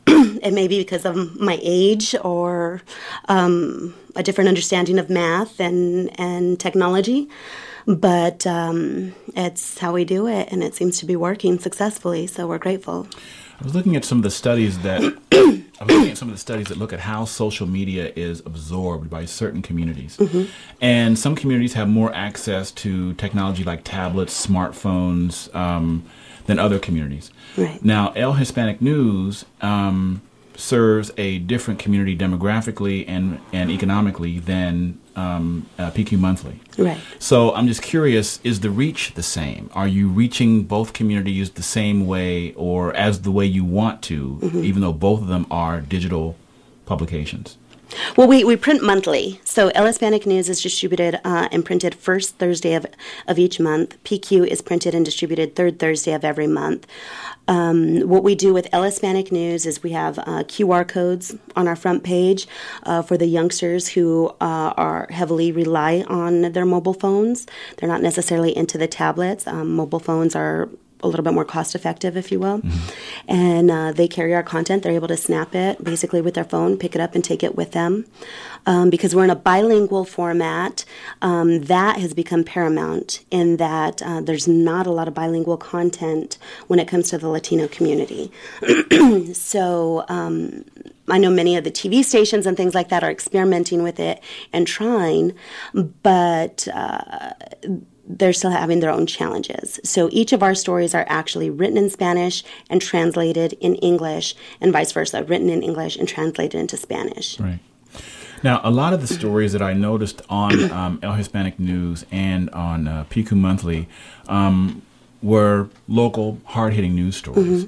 Speaker 9: It may be because of my age or a different understanding of math and technology. But it's how we do it, and it seems to be working successfully, so we're grateful.
Speaker 8: I was looking at some of the studies that look at how social media is absorbed by certain communities. And some communities have more access to technology like tablets, smartphones, than other communities.
Speaker 9: Right.
Speaker 8: Now, El Hispanic News serves a different community demographically and economically than PQ Monthly.
Speaker 9: Right.
Speaker 8: So I'm just curious, is the reach the same? Are you reaching both communities the same way or as the way you want to, even though both of them are digital publications?
Speaker 9: Well, we print monthly. So El Hispanic News is distributed and printed first Thursday of each month. PQ is printed and distributed third Thursday of every month. What we do with El Hispanic News is we have QR codes on our front page for the youngsters who are heavily rely on their mobile phones. They're not necessarily into the tablets. Mobile phones are a little bit more cost effective, if you will. And they carry our content. They're able to snap it basically with their phone, pick it up and take it with them. Because we're in a bilingual format, that has become paramount in that there's not a lot of bilingual content when it comes to the Latino community. So I know many of the TV stations and things like that are experimenting with it and trying, but they're still having their own challenges. So each of our stories are actually written in Spanish and translated in English, and vice versa, written in English and translated into Spanish.
Speaker 8: Right. Now, a lot of the stories that I noticed on El Hispanic News and on PQ Monthly were local, hard-hitting news stories.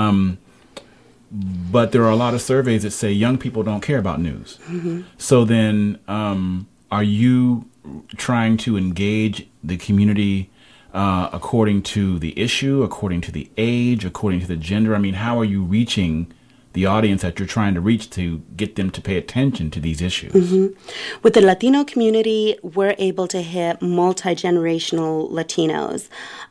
Speaker 8: But there are a lot of surveys that say young people don't care about news. So then are you trying to engage the community according to the issue, according to the age, according to the gender? I mean, how are you reaching the audience that you're trying to reach to get them to pay attention to these issues?
Speaker 9: With the Latino community, we're able to hit multi-generational Latinos.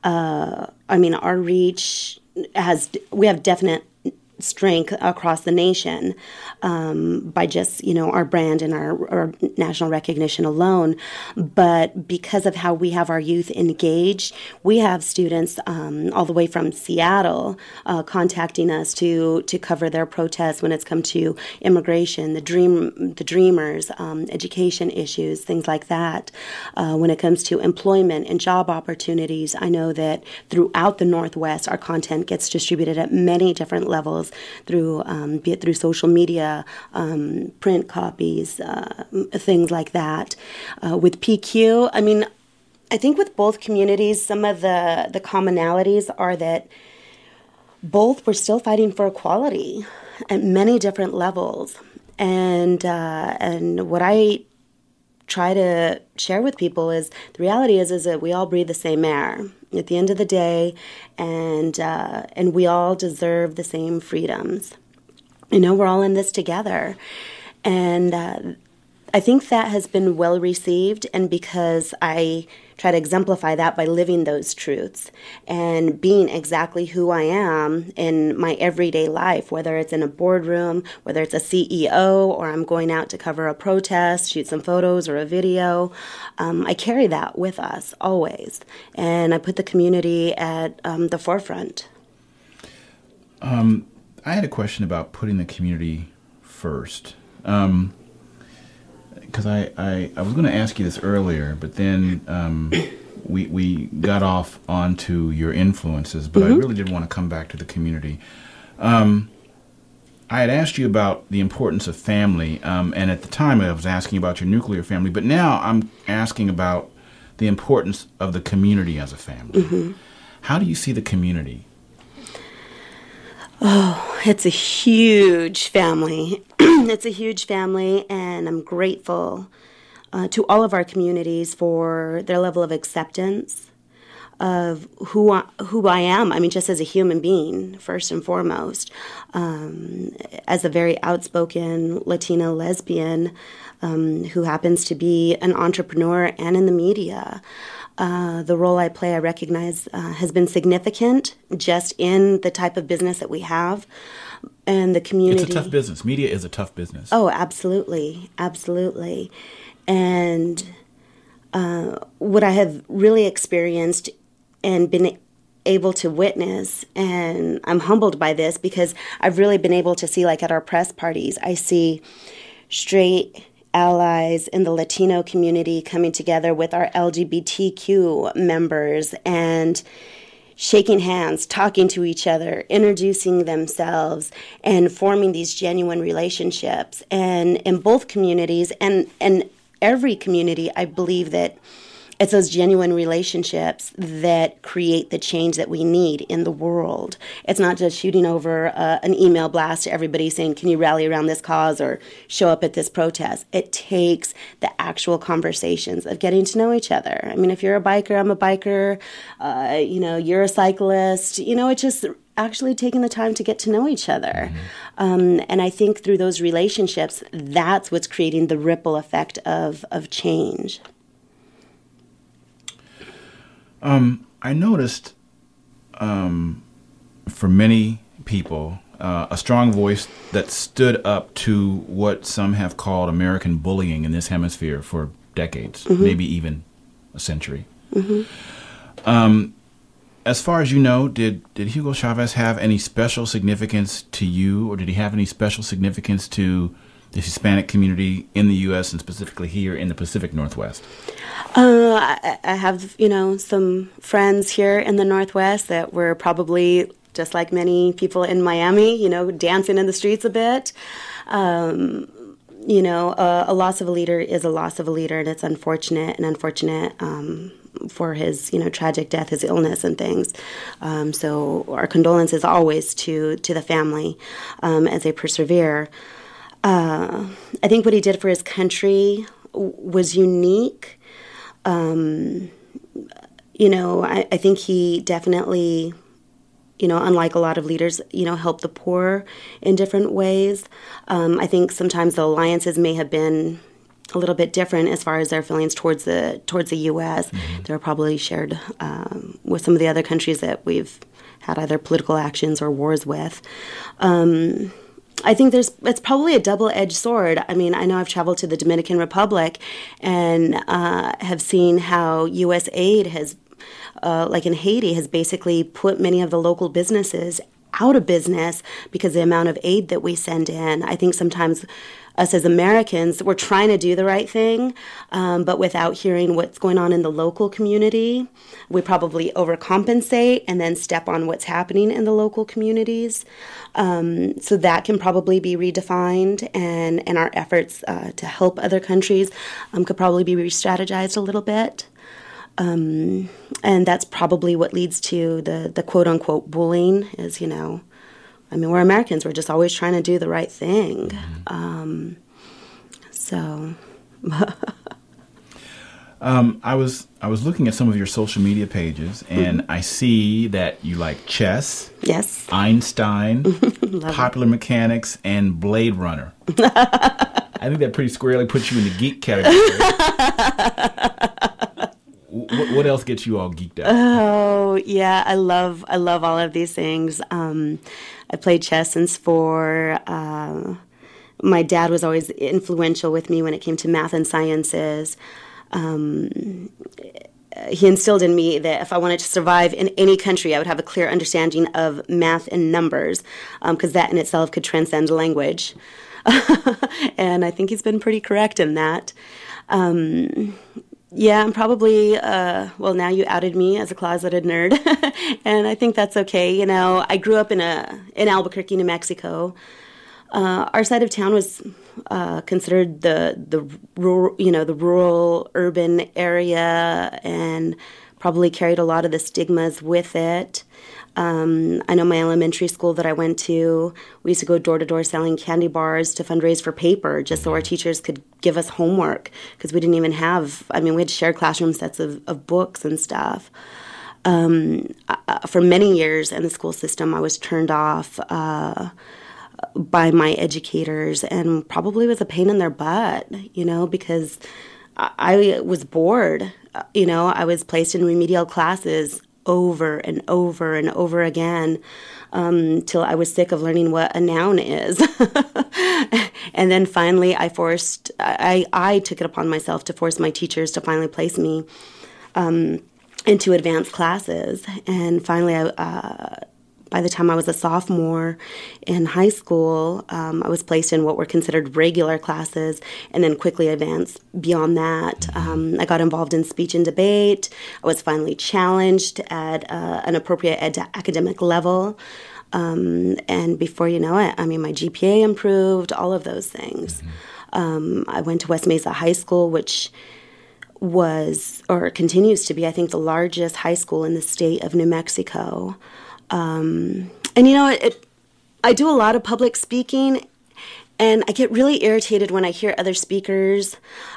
Speaker 9: I mean, our reach we have definite strength across the nation by just, our brand and our national recognition alone. But because of how we have our youth engaged, we have students all the way from Seattle contacting us to cover their protests when it's come to immigration, the dreamers, education issues, things like that. When it comes to employment and job opportunities, I know that throughout the Northwest, our content gets distributed at many different levels through, be it through social media, print copies, things like that. With PQ, I mean, I think with both communities, some of the commonalities are that both were still fighting for equality at many different levels. And what I try to share with people is the reality is that we all breathe the same air at the end of the day, and we all deserve the same freedoms. We're all in this together, and I think that has been well received, and because I try to exemplify that by living those truths and being exactly who I am in my everyday life, whether it's in a boardroom, whether it's a CEO, or I'm going out to cover a protest, shoot some photos or a video. I carry that with us always, and I put the community at the forefront.
Speaker 8: I had a question about putting the community first. Because I was going to ask you this earlier, but then we got off onto your influences, but I really did want to come back to the community. I had asked you about the importance of family, and at the time I was asking about your nuclear family, but now I'm asking about the importance of the community as a family. How do you see the community?
Speaker 9: Oh, it's a huge family. It's a huge family, and I'm grateful to all of our communities for their level of acceptance of who I am. I mean, just as a human being, first and foremost. As a very outspoken Latina lesbian who happens to be an entrepreneur and in the media. the role I play, I recognize, has been significant just in the type of business that we have and the community.
Speaker 8: It's a tough business. Media is a tough business.
Speaker 9: Oh, absolutely. Absolutely. And what I have really experienced and been able to witness, and I'm humbled by this because I've really been able to see, like at our press parties, I see straight allies in the Latino community coming together with our LGBTQ members and shaking hands, talking to each other, introducing themselves, and forming these genuine relationships. And in both communities and every community, I believe that it's those genuine relationships that create the change that we need in the world. It's not just shooting over an email blast to everybody saying, can you rally around this cause or show up at this protest? It takes the actual conversations of getting to know each other. I mean, if you're a biker, I'm a biker, you're a cyclist, it's just actually taking the time to get to know each other. And I think through those relationships, that's what's creating the ripple effect of change.
Speaker 8: I noticed for many people a strong voice that stood up to what some have called American bullying in this hemisphere for decades, maybe even a century. As far as you know, did Hugo Chavez have any special significance to you, or did he have any special significance to the Hispanic community in the U.S. and specifically here in the Pacific Northwest?
Speaker 9: I have, some friends here in the Northwest that were probably, just like many people in Miami, dancing in the streets a bit. A loss of a leader is a loss of a leader, and it's unfortunate for his, tragic death, his illness and things. So our condolences always to the family as they persevere. I think what he did for his country was unique. I think he definitely, unlike a lot of leaders, helped the poor in different ways. I think sometimes the alliances may have been a little bit different as far as their feelings towards the U.S. They're probably shared with some of the other countries that we've had either political actions or wars with. I think it's probably a double-edged sword. I mean, I know I've traveled to the Dominican Republic and have seen how U.S. aid has, like in Haiti, has basically put many of the local businesses out of business because of the amount of aid that we send in. I think sometimes us as Americans, we're trying to do the right thing, but without hearing what's going on in the local community, we probably overcompensate and then step on what's happening in the local communities. So that can probably be redefined, and our efforts to help other countries could probably be re-strategized a little bit. And that's probably what leads to the quote-unquote bullying is, we're Americans. We're just always trying to do the right thing.
Speaker 8: I was looking at some of your social media pages, and I see that you like chess,
Speaker 9: yes, Einstein,
Speaker 8: popular mechanics, and Blade Runner. I think that pretty squarely puts you in the geek category. What else gets you all geeked out?
Speaker 9: Oh, yeah, I love all of these things. I played chess since 4. My dad was always influential with me when it came to math and sciences. He instilled in me that if I wanted to survive in any country, I would have a clear understanding of math and numbers, because that in itself could transcend language. And I think he's been pretty correct in that. Yeah, I'm probably, now you outed me as a closeted nerd, and I think that's okay. I grew up in Albuquerque, New Mexico. Our side of town was considered the rural urban area, and probably carried a lot of the stigmas with it. I know my elementary school that I went to, we used to go door to door selling candy bars to fundraise for paper, just so our teachers could give us homework, because we didn't even have, we had shared classroom sets of books and stuff. For many years in the school system, I was turned off by my educators, and probably was a pain in their butt, because I was bored. I was placed in remedial classes over and over and over again till I was sick of learning what a noun is. And then finally I took it upon myself to force my teachers to finally place me into advanced classes. And finally, by the time I was a sophomore in high school, I was placed in what were considered regular classes and then quickly advanced beyond that. I got involved in speech and debate. I was finally challenged at an appropriate academic level. And before you know it, my GPA improved, all of those things. I went to West Mesa High School, which was, or continues to be, I think, the largest high school in the state of New Mexico. I do a lot of public speaking, and I get really irritated when I hear other speakers,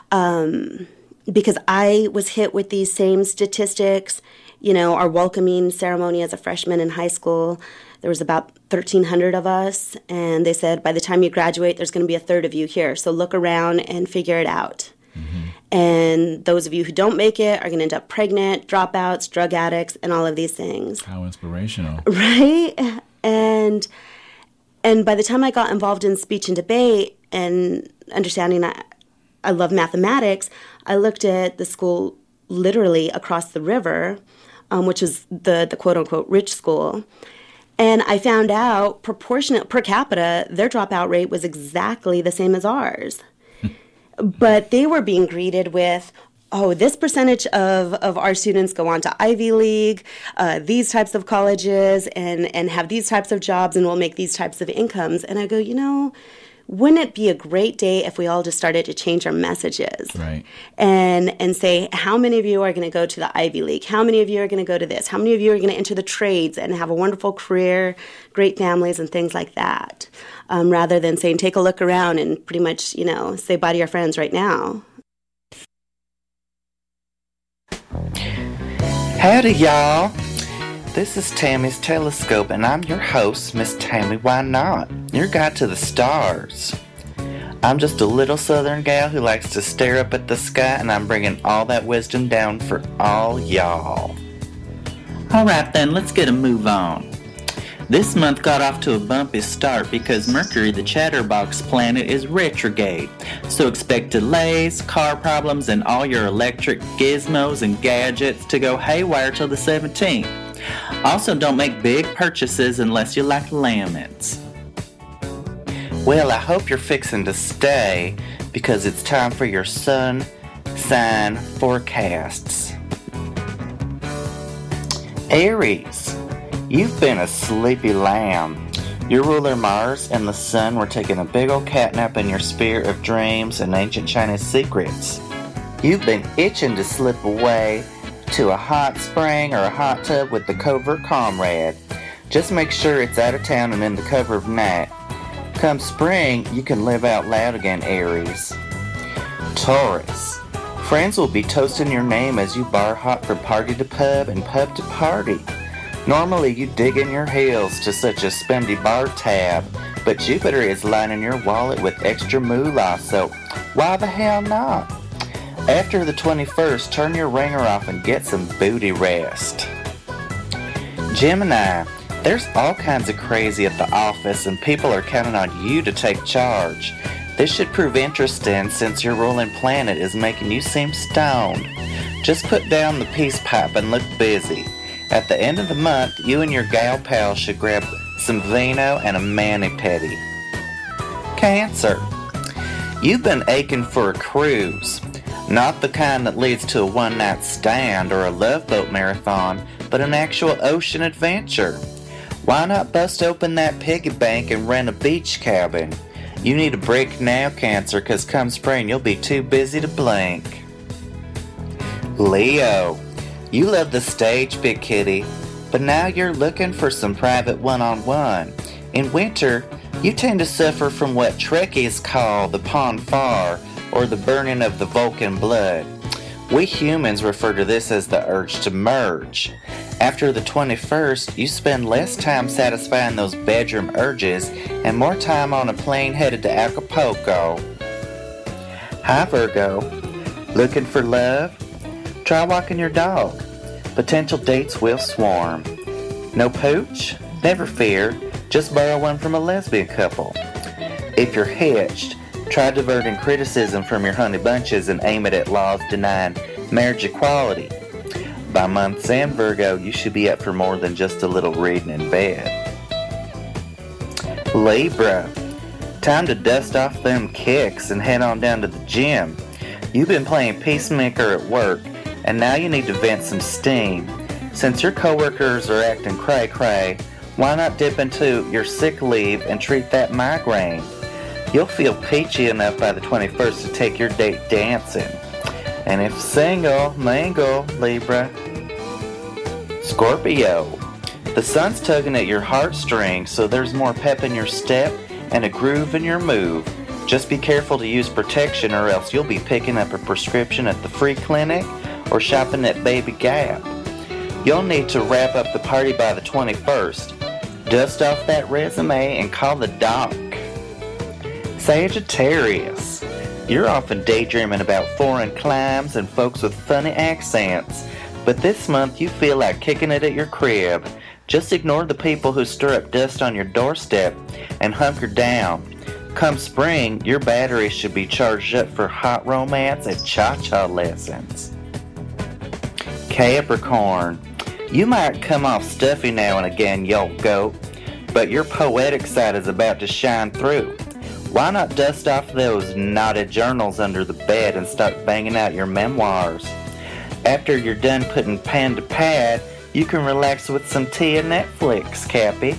Speaker 9: because I was hit with these same statistics. Our welcoming ceremony as a freshman in high school, there was about 1,300 of us, and they said, by the time you graduate, there's going to be a third of you here, so look around and figure it out. And those of you who don't make it are going to end up pregnant, dropouts, drug addicts, and all of these things.
Speaker 8: How inspirational.
Speaker 9: Right? And by the time I got involved in speech and debate and understanding that I love mathematics, I looked at the school literally across the river, which is the quote-unquote rich school. And I found out proportionate per capita, their dropout rate was exactly the same as ours. But they were being greeted with, this percentage of our students go on to Ivy League, these types of colleges, and have these types of jobs, and will make these types of incomes. And I go, wouldn't it be a great day if we all just started to change our messages?
Speaker 8: Right.
Speaker 9: And say, how many of you are going to go to the Ivy League? How many of you are going to go to this? How many of you are going to enter the trades and have a wonderful career, great families, and things like that? Rather than saying, take a look around and pretty much, say bye to your friends right now.
Speaker 10: Howdy, y'all. This is Tammy's Telescope, and I'm your host, Miss Tammy Why Not, your guide to the stars. I'm just a little southern gal who likes to stare up at the sky, and I'm bringing all that wisdom down for all y'all. Alright then, let's get a move on. This month got off to a bumpy start because Mercury, the chatterbox planet, is retrograde. So expect delays, car problems, and all your electric gizmos and gadgets to go haywire till the 17th. Also, don't make big purchases unless you like lemons. Well, I hope you're fixing to stay because it's time for your sun sign forecasts. Aries. You've been a sleepy lamb. Your ruler Mars and the Sun were taking a big old catnap in your sphere of dreams and ancient Chinese secrets. You've been itching to slip away to a hot spring or a hot tub with the covert comrade. Just make sure it's out of town and in the cover of night. Come spring, you can live out loud again, Aries. Taurus. Friends will be toasting your name as you bar hop from party to pub and pub to party. Normally you dig in your heels to such a spendy bar tab, but Jupiter is lining your wallet with extra moolah, so why the hell not? After the 21st, turn your ringer off and get some booty rest. Gemini, there's all kinds of crazy at the office and people are counting on you to take charge. This should prove interesting since your ruling planet is making you seem stoned. Just put down the peace pipe and look busy. At the end of the month, you and your gal pal should grab some vino and a mani-pedi. Cancer. You've been aching for a cruise. Not the kind that leads to a one-night stand or a love boat marathon, but an actual ocean adventure. Why not bust open that piggy bank and rent a beach cabin? You need a break now, Cancer, because come spring you'll be too busy to blink. Leo. You love the stage, Big Kitty, but now you're looking for some private one-on-one. In winter, you tend to suffer from what Trekkies call the pon farr, or the burning of the Vulcan blood. We humans refer to this as the urge to merge. After the 21st, you spend less time satisfying those bedroom urges and more time on a plane headed to Acapulco. Hi, Virgo. Looking for love? Try walking your dog. Potential dates will swarm. No pooch? Never fear. Just borrow one from a lesbian couple. If you're hitched, try diverting criticism from your honey bunches and aim it at laws denying marriage equality. By month's end, Virgo, you should be up for more than just a little reading in bed. Libra, time to dust off them kicks and head on down to the gym. You've been playing peacemaker at work, and now you need to vent some steam. Since your coworkers are acting cray-cray, why not dip into your sick leave and treat that migraine? You'll feel peachy enough by the 21st to take your date dancing. And if single, mingle, Libra. Scorpio, the sun's tugging at your heartstrings, so there's more pep in your step and a groove in your move. Just be careful to use protection, or else you'll be picking up a prescription at the free clinic or shopping at Baby Gap. You'll need to wrap up the party by the 21st. Dust off that resume and call the doc. Sagittarius, you're often daydreaming about foreign climes and folks with funny accents, but this month you feel like kicking it at your crib. Just ignore the people who stir up dust on your doorstep and hunker down. Come spring, your battery should be charged up for hot romance and cha-cha lessons. Capricorn, you might come off stuffy now and again, yo goat, but your poetic side is about to shine through. Why not dust off those knotted journals under the bed and start banging out your memoirs? After you're done putting pen to pad, you can relax with some tea and Netflix, Cappy.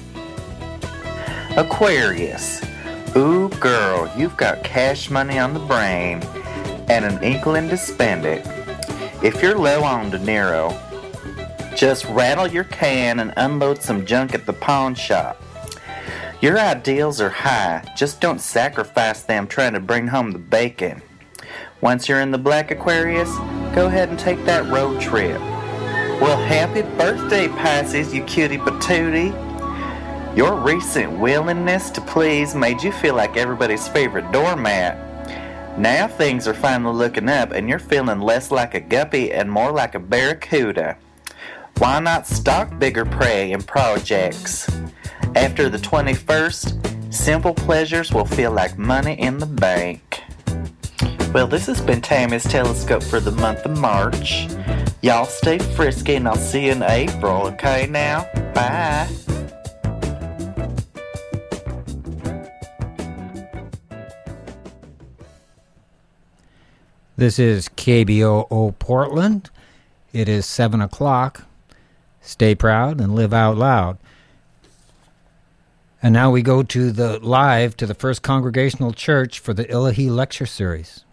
Speaker 10: Aquarius, ooh girl, you've got cash money on the brain and an inkling to spend it. If you're low on De Niro, just rattle your can and unload some junk at the pawn shop. Your ideals are high, just don't sacrifice them trying to bring home the bacon. Once you're in the black, Aquarius, go ahead and take that road trip. Well, happy birthday, Pisces, you cutie patootie. Your recent willingness to please made you feel like everybody's favorite doormat. Now things are finally looking up and you're feeling less like a guppy and more like a barracuda. Why not stalk bigger prey and projects? After the 21st, simple pleasures will feel like money in the bank. Well, this has been Tammy's Telescope for the month of March. Y'all stay frisky and I'll see you in April, okay now? Bye.
Speaker 11: This is KBOO Portland. It is 7 o'clock. Stay proud and live out loud. And now we go to the First Congregational Church for the Illahee Lecture Series.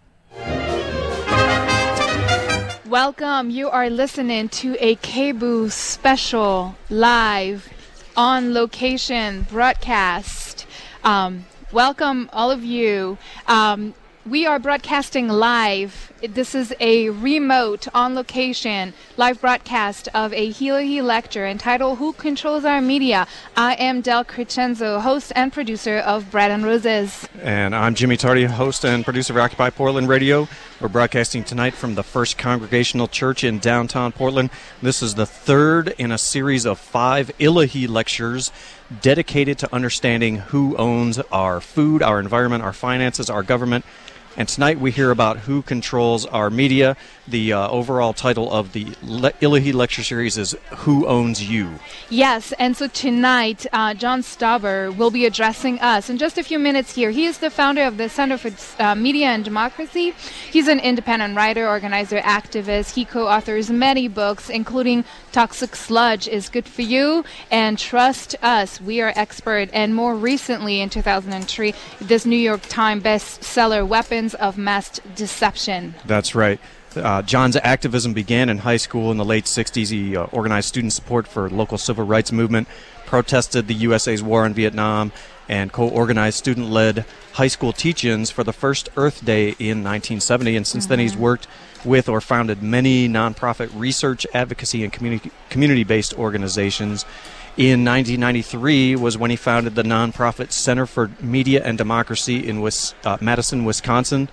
Speaker 12: Welcome. You are listening to a KBOO special live on location broadcast. Welcome all of you. We are broadcasting live. This is a remote, on location, live broadcast of a Illahee lecture entitled Who Controls Our Media? I am Del Crescenzo, host and producer of Bread and Roses.
Speaker 13: And I'm Jimmy Tardy, host and producer of Occupy Portland Radio. We're broadcasting tonight from the First Congregational Church in downtown Portland. This is the third in a series of 5 Illahee lectures dedicated to understanding who owns our food, our environment, our finances, our government. And tonight we hear about who controls our media. The overall title of the Illahee Lecture Series is Who Owns You?
Speaker 12: Yes, and so tonight John Stauber will be addressing us in just a few minutes here. He is the founder of the Center for Media and Democracy. He's an independent writer, organizer, activist. He co-authors many books, including Toxic Sludge is Good for You and Trust Us, We Are Expert, and more recently in 2003, this New York Times bestseller, Weapons of Mass Deception.
Speaker 13: That's right. John's activism began in high school in the late 60s. He organized student support for local civil rights movement, protested the USA's war in Vietnam, and co-organized student-led high school teach-ins for the first Earth Day in 1970. And since then, he's worked with or founded many nonprofit research, advocacy, and community-based organizations. In 1993 was when he founded the nonprofit Center for Media and Democracy in Madison, Wisconsin.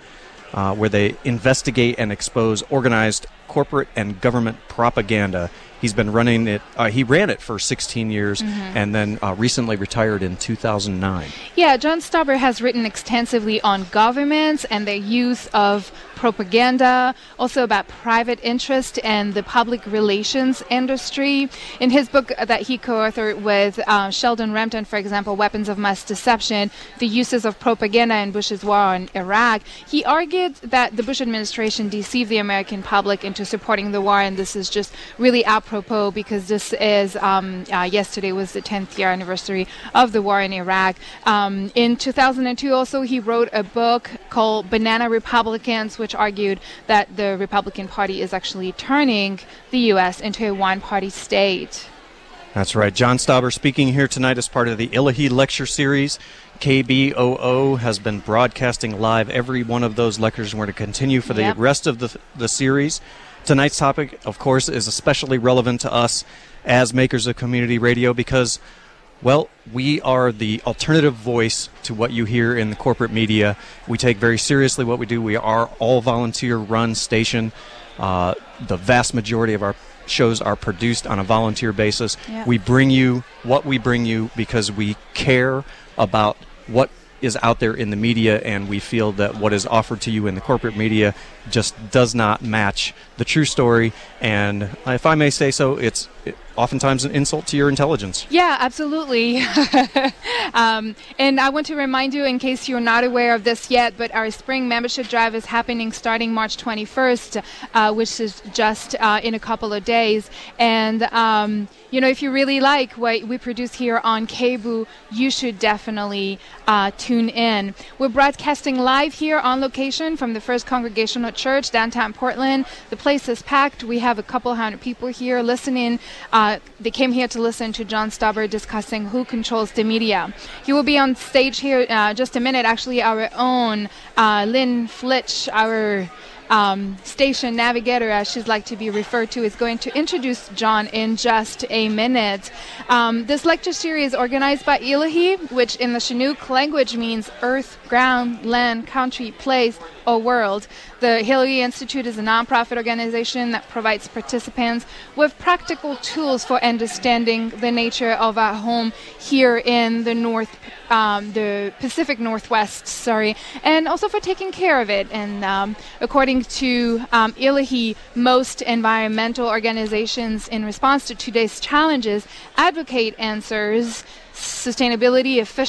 Speaker 13: where they investigate and expose organized corporate and government propaganda. He's been running it. He ran it for 16 years and then recently retired in 2009.
Speaker 12: Yeah, John Stauber has written extensively on governments and their use of propaganda, also about private interest and the public relations industry. In his book that he co-authored with Sheldon Rampton, for example, Weapons of Mass Deception, the uses of propaganda in Bush's war on Iraq, he argued that the Bush administration deceived the American public into supporting the war, and this is just really apropos because this is, yesterday was the 10th year anniversary of the war in Iraq. In 2002 also he wrote a book called Banana Republicans, which argued that the Republican Party is actually turning the U.S. into a one-party state.
Speaker 13: That's right. John Stauber speaking here tonight as part of the Illahee Lecture Series. KBOO has been broadcasting live every one of those lectures, and we're going to continue for the rest of the series. Tonight's topic, of course, is especially relevant to us as makers of community radio because, well, we are the alternative voice to what you hear in the corporate media. We take very seriously what we do. We are all volunteer-run station. The vast majority of our shows are produced on a volunteer basis. Yeah. We bring you what we bring you because we care about what is out there in the media, and we feel that what is offered to you in the corporate media just does not match the true story. And if I may say so, it's oftentimes an insult to your intelligence.
Speaker 12: Yeah, absolutely. And I want to remind you, in case you're not aware of this yet, but our spring membership drive is happening starting March 21st, which is just in a couple of days. And, if you really like what we produce here on KBOO, you should definitely tune in. We're broadcasting live here on location from the First Congregational Church, downtown Portland. The place is packed. We have a couple hundred people here listening. They came here to listen to John Stauber discussing who controls the media. He will be on stage here just a minute. Actually, our own Lynn Flitch, our station navigator, as she's like to be referred to, is going to introduce John in just a minute. This lecture series is organized by Illahee, which in the Chinook language means earth, ground, land, country, place, or world. The Illahee Institute is a nonprofit organization that provides participants with practical tools for understanding the nature of our home here in the Pacific Northwest, and also for taking care of it. And according to Illahee, most environmental organizations in response to today's challenges advocate answers, sustainability, efficiency,